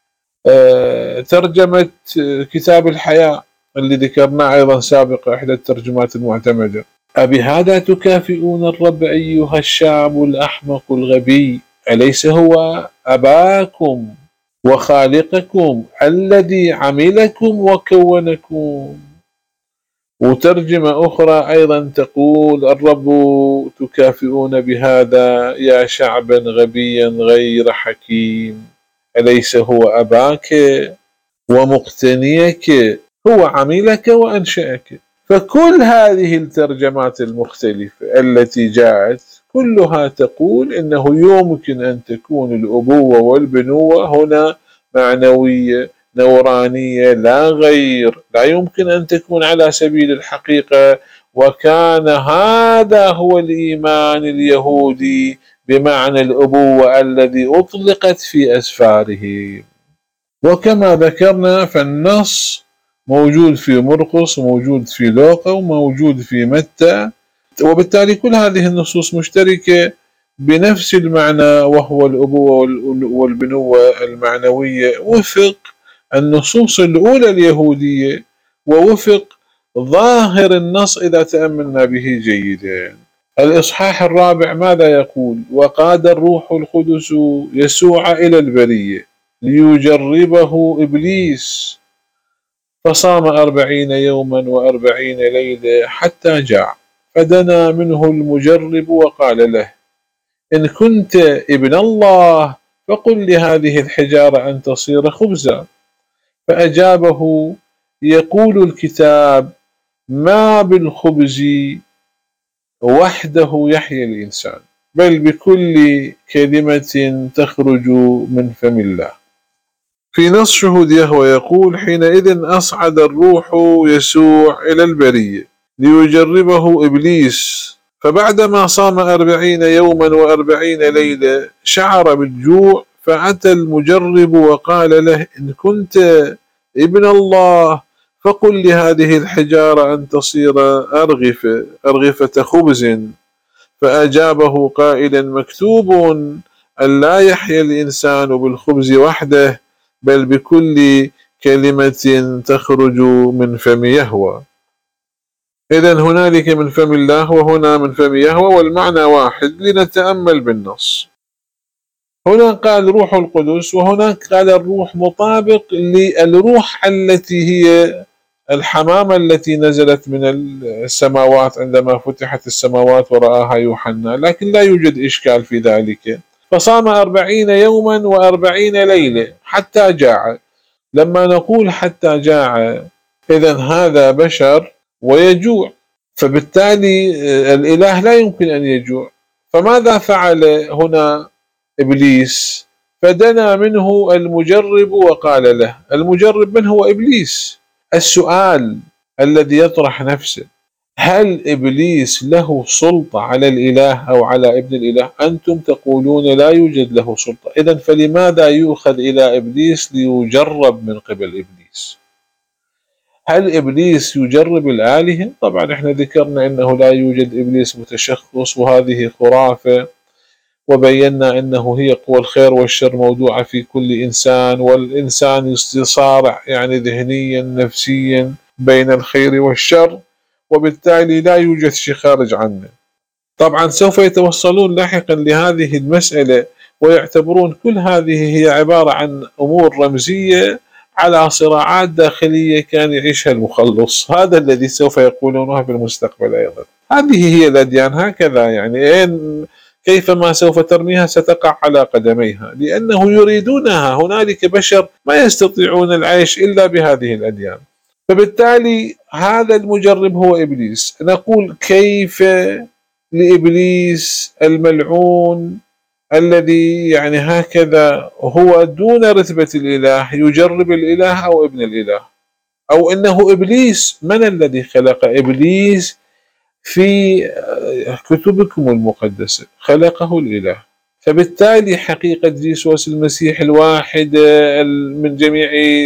أه ترجمة كتاب الحياة اللي ذكرناه أيضا سابقا، إحدى الترجمات المعتمدة. أبهذا تكافئون الرب أيها الشعب الأحمق الغبي؟ أليس هو أباكم وخالقكم الذي عملكم وكونكم؟ وترجمة أخرى أيضا تقول الرب تكافئون بهذا يا شعبا غبيا غير حكيم، أليس هو أباك ومقتنيك، هو عملك وأنشأك. فكل هذه الترجمات المختلفة التي جاءت كلها تقول إنه يمكن أن تكون الأبوة والبنوة هنا معنوية نورانية لا غير، لا يمكن أن تكون على سبيل الحقيقة. وكان هذا هو الإيمان اليهودي بمعنى الأبوة الذي أطلقت في أسفاره. وكما ذكرنا فالنص موجود في مرقس وموجود في لوقا وموجود في متى، وبالتالي كل هذه النصوص مشتركة بنفس المعنى وهو الأبوة والبنوة المعنوية وفق النصوص الأولى اليهودية ووفق ظاهر النص إذا تأملنا به جيدا. الإصحاح الرابع ماذا يقول؟ وقاد الروح القدس يسوع إلى البرية ليجربه إبليس فصام أربعين يوما وأربعين ليلة حتى جاع، فدنا منه المجرب وقال له إن كنت ابن الله فقل لهذه الحجارة أن تصير خبزا. فأجابه يقول الكتاب ما بالخبز وحده يحيى الإنسان بل بكل كلمة تخرج من فم الله. في نص شهود يهوه يقول حينئذ أصعد الروح يسوع إلى البرية ليجربه إبليس، فبعدما صام أربعين يوما وأربعين ليلة شعر بالجوع، فأتى المجرب وقال له إن كنت ابن الله فقل لهذه الحجارة أن تصير أرغفة أرغفة خبز. فأجابه قائلا مكتوب أن لا يحيى الإنسان بالخبز وحده بل بكل كلمة تخرج من فم يهوه. إذن هنالك من فم الله وهنا من فم يهوه والمعنى واحد. لنتأمل بالنص. هنا قال روح القدس وهناك قال الروح، مطابق للروح التي هي الحمامة التي نزلت من السماوات عندما فتحت السماوات ورآها يوحنا، لكن لا يوجد إشكال في ذلك. فصام أربعين يوما وأربعين ليلة حتى جاع. لما نقول حتى جاع إذن هذا بشر ويجوع، فبالتالي الإله لا يمكن أن يجوع. فماذا فعل هنا إبليس؟ فدنا منه المجرب وقال له. المجرب من هو؟ إبليس. السؤال الذي يطرح نفسه هل إبليس له سلطة على الإله أو على ابن الإله؟ أنتم تقولون لا يوجد له سلطة، إذن فلماذا يؤخذ إلى إبليس ليجرب من قبل إبليس؟ هل إبليس يجرب الآلهة؟ طبعا احنا ذكرنا أنه لا يوجد إبليس متشخص وهذه خرافة، وبينا أنه هي قوى الخير والشر موضوعة في كل إنسان، والإنسان يصارع يعني ذهنيا نفسيا بين الخير والشر، وبالتالي لا يوجد شيء خارج عنه. طبعا سوف يتوصلون لاحقا لهذه المسألة ويعتبرون كل هذه هي عبارة عن أمور رمزية على صراعات داخلية كان يعيشها المخلص. هذا الذي سوف يقولونه في المستقبل أيضا. هذه هي الأديان هكذا، يعني كيفما سوف ترميها ستقع على قدميها، لأنه يريدونها. هنالك بشر ما يستطيعون العيش إلا بهذه الأديان، فبالتالي هذا المجرب هو إبليس. نقول كيف لإبليس الملعون الذي يعني هكذا هو دون رتبة الإله يجرب الإله أو ابن الإله، أو أنه إبليس؟ من الذي خلق إبليس؟ في كتبكم المقدسة خلقه الإله. فبالتالي حقيقة جيسوس المسيح الواحد من جميع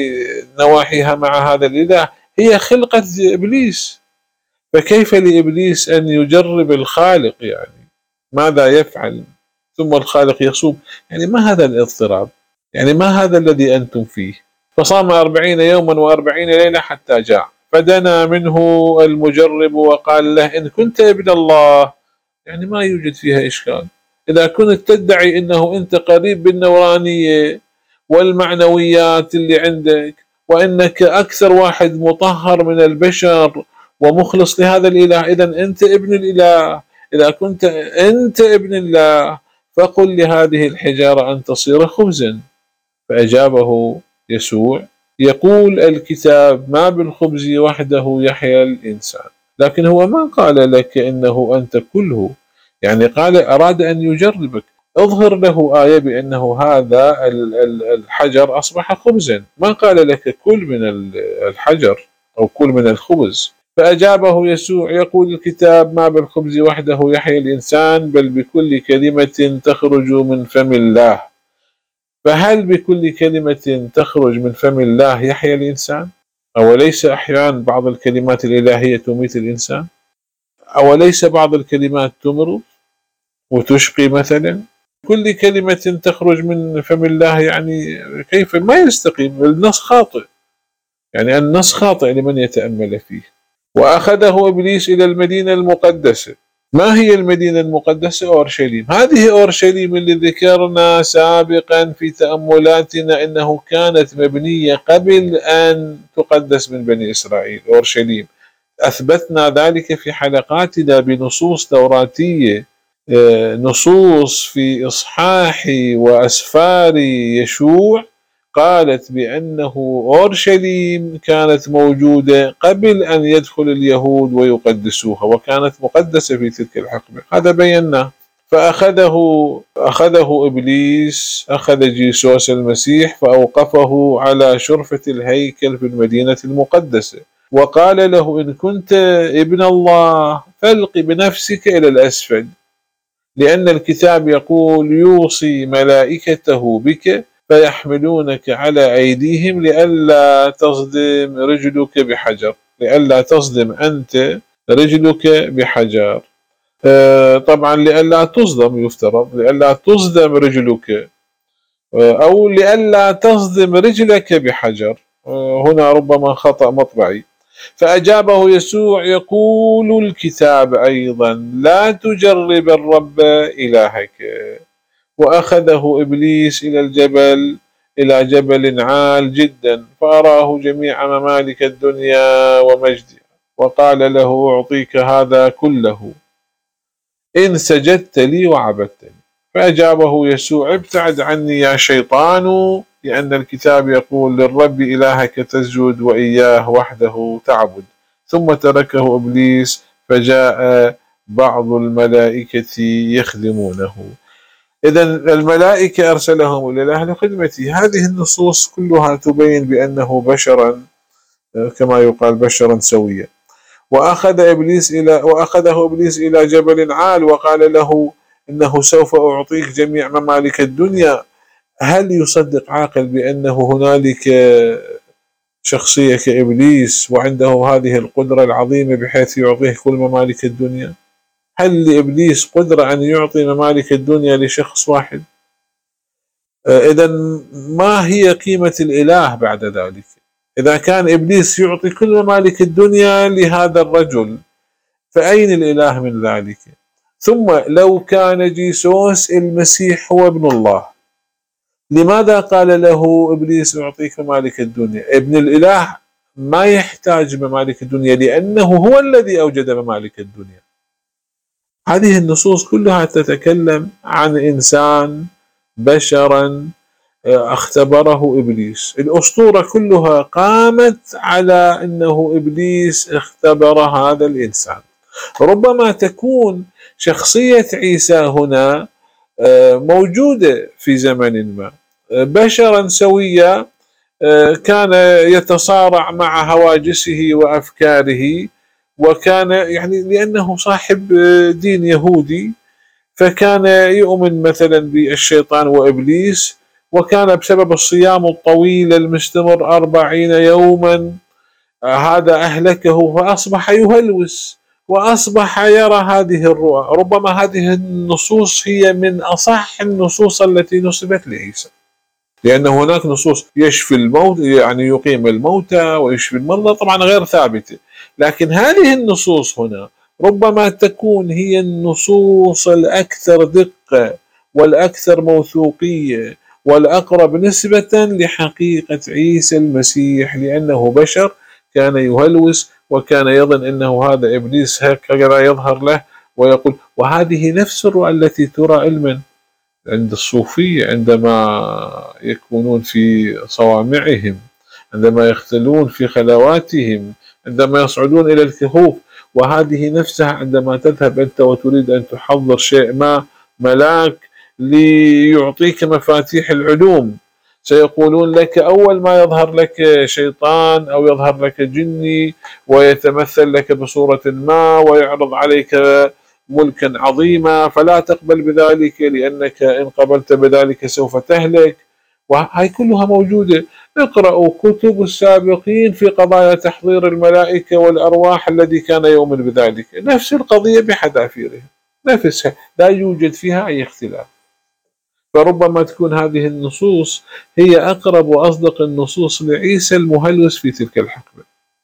نواحيها مع هذا الإله هي خلقة إبليس. فكيف لإبليس أن يجرب الخالق؟ يعني ماذا يفعل؟ ثم الخالق يصوم. يعني ما هذا الاضطراب؟ يعني ما هذا الذي أنتم فيه؟ فصام أربعين يوما وأربعين ليلة حتى جاع، فدنا منه المجرب وقال له إن كنت ابن الله. يعني ما يوجد فيها إشكال. إذا كنت تدعي أنه أنت قريب بالنورانية والمعنويات اللي عندك، وأنك أكثر واحد مطهر من البشر ومخلص لهذا الإله، إذا أنت ابن الإله. إذا كنت أنت ابن الله فقل لهذه الحجارة أن تصير خبزا. فأجابه يسوع يقول الكتاب ما بالخبز وحده يحيا الإنسان. لكن هو ما قال لك إنه أنت كله، يعني قال أراد أن يجربك. اظهر له آية بأنه هذا الحجر أصبح خبزا، ما قال لك كل من الحجر أو كل من الخبز. فأجابه يسوع يقول الكتاب ما بالخبز وحده يحيا الإنسان بل بكل كلمة تخرج من فم الله. فهل بكل كلمة تخرج من فم الله يحيا الإنسان؟ أوليس أحيانا بعض الكلمات الإلهية تميت الإنسان؟ أوليس بعض الكلمات تمرض وتشقي مثلا؟ كل كلمة تخرج من فم الله يعني كيف؟ ما يستقيم. النص خاطئ، يعني النص خاطئ لمن يتأمل فيه. وأخذه إبليس إلى المدينة المقدسة. ما هي المدينة المقدسة؟ أورشليم. هذه أورشليم اللي ذكرنا سابقا في تأملاتنا أنه كانت مبنية قبل أن تقدس من بني إسرائيل. أورشليم أثبتنا ذلك في حلقاتنا بنصوص توراتية، نصوص في إصحاح وأسفار يشوع قالت بأنه أورشليم كانت موجودة قبل أن يدخل اليهود ويقدسوها، وكانت مقدسة في تلك الحقبة. هذا بينا. فأخذه أخذه إبليس، أخذ جيسوس المسيح فأوقفه على شرفة الهيكل في المدينة المقدسة، وقال له إن كنت ابن الله فالق بنفسك إلى الأسفل، لأن الكتاب يقول يوصي ملائكته بك فيحملونك على أيديهم لئلا تصدم رجلك بحجر. لئلا تصدم أنت رجلك بحجر. آه طبعا لئلا تصدم، يفترض لئلا تصدم رجلك، آه أو لئلا تصدم رجلك بحجر. آه هنا ربما خطأ مطبعي. فأجابه يسوع يقول الكتاب أيضا لا تجرب الرب إلهك. وأخذه إبليس إلى الجبل إلى جبل عال جدا فأراه جميع ممالك الدنيا ومجدها، وقال له أعطيك هذا كله إن سجدت لي وعبدتني. فأجابه يسوع ابتعد عني يا شيطان، لأن الكتاب يقول للرب إلهك تسجد وإياه وحده تعبد. ثم تركه إبليس فجاء بعض الملائكة يخدمونه. إذا الملائكة أرسلهم الإله لخدمته. هذه النصوص كلها تبين بأنه بشرا كما يقال بشرا سويا. وأخذ إبليس إلى وأخذه إبليس إلى جبل عال وقال له إنه سوف أعطيك جميع ممالك الدنيا. هل يصدق عاقل بأنه هنالك شخصية كإبليس وعنده هذه القدرة العظيمة بحيث يعطيه كل ممالك الدنيا؟ هل لإبليس قدرة أن يعطي ممالك الدنيا لشخص واحد؟ إذا ما هي قيمة الإله بعد ذلك؟ إذا كان إبليس يعطي كل ممالك الدنيا لهذا الرجل فأين الإله من ذلك؟ ثم لو كان جيسوس المسيح هو ابن الله، لماذا قال له إبليس أعطيك ممالك الدنيا؟ ابن الإله ما يحتاج ممالك الدنيا لأنه هو الذي أوجد ممالك الدنيا. هذه النصوص كلها تتكلم عن إنسان بشرا اختبره إبليس. الأسطورة كلها قامت على أنه إبليس اختبر هذا الإنسان. ربما تكون شخصية عيسى هنا موجودة في زمن ما، بشرا سويا كان يتصارع مع هواجسه وأفكاره، وكان يعني لأنه صاحب دين يهودي فكان يؤمن مثلا بالشيطان وإبليس، وكان بسبب الصيام الطويل المستمر أربعين يوما هذا أهلكه، فأصبح يهلوس وأصبح يرى هذه الرؤى. ربما هذه النصوص هي من أصح النصوص التي نسبت لعيسى، لأن هناك نصوص يشفي الموت، يعني يقيم الموتى ويشفي المرضى، طبعا غير ثابتة، لكن هذه النصوص هنا ربما تكون هي النصوص الأكثر دقة والأكثر موثوقية والأقرب نسبة لحقيقة عيسى المسيح، لأنه بشر كان يهلوس وكان يظن أنه هذا إبليس هكذا يظهر له ويقول. وهذه نفس الرؤى التي ترى علما عند الصوفية عندما يكونون في صوامعهم، عندما يختلون في خلواتهم، عندما يصعدون إلى الكهوف. وهذه نفسها عندما تذهب أنت وتريد أن تحضر شيء ما، ملاك ليعطيك مفاتيح العلوم سيقولون لك أول ما يظهر لك شيطان أو يظهر لك جني ويتمثل لك بصورة ما ويعرض عليك ملكا عظيما فلا تقبل بذلك، لأنك إن قبلت بذلك سوف تهلك. وهي كلها موجودة. اقرأوا كتب السابقين في قضايا تحضير الملائكة والأرواح الذي كان يؤمن بذلك، نفس القضية بحذافيرها، نفسها، لا يوجد فيها أي اختلاف. فربما تكون هذه النصوص هي أقرب وأصدق النصوص لعيسى المهلوس في تلك الحقبة.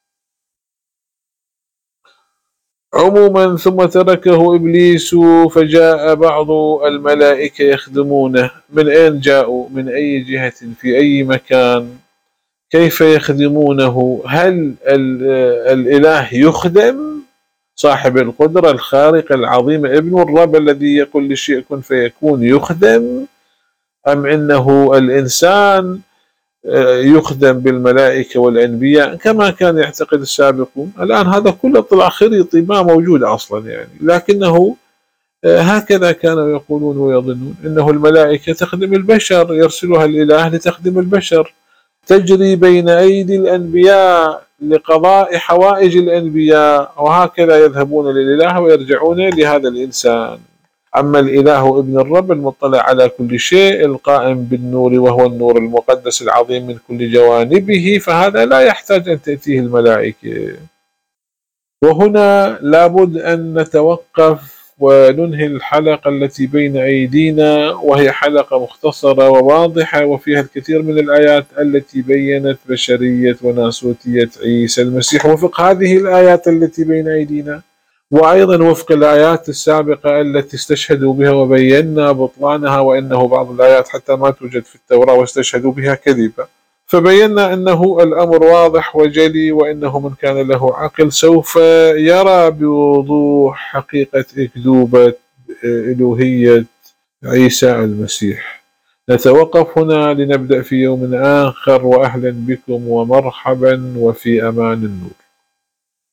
عموما ثم تركه إبليس فجاء بعض الملائكة يخدمونه. من أين جاءوا؟ من أي جهة؟ في أي مكان؟ كيف يخدمونه؟ هل الإله يخدم؟ صاحب القدرة الخارقة العظيمة ابن الرب الذي يقول للشيء كن فيكون يخدم؟ أم إنه الإنسان يخدم بالملائكة والأنبياء كما كان يعتقد السابقون؟ الآن هذا كله طلع خريطي ما موجود أصلا يعني، لكنه هكذا كانوا يقولون ويظنون أنه الملائكة تخدم البشر، يرسلها الإله لتخدم البشر، تجري بين أيدي الأنبياء لقضاء حوائج الأنبياء، وهكذا يذهبون للإله ويرجعون لهذا الإنسان. أما الإله ابن الرب المطلع على كل شيء القائم بالنور وهو النور المقدس العظيم من كل جوانبه، فهذا لا يحتاج أن تأتيه الملائكة. وهنا لابد أن نتوقف وننهي الحلقة التي بين أيدينا، وهي حلقة مختصرة وواضحة وفيها الكثير من الآيات التي بيّنت بشرية وناسوتية عيسى المسيح وفق هذه الآيات التي بين أيدينا، وأيضا وفق الآيات السابقة التي استشهدوا بها وبينا بطلانها، وإنه بعض الآيات حتى ما توجد في التوراة واستشهدوا بها كذبا. فبينا أنه الأمر واضح وجلي، وإنه من كان له عقل سوف يرى بوضوح حقيقة أكذوبة إلوهية عيسى المسيح. نتوقف هنا لنبدأ في يوم آخر، وأهلا بكم ومرحبا وفي أمان النور.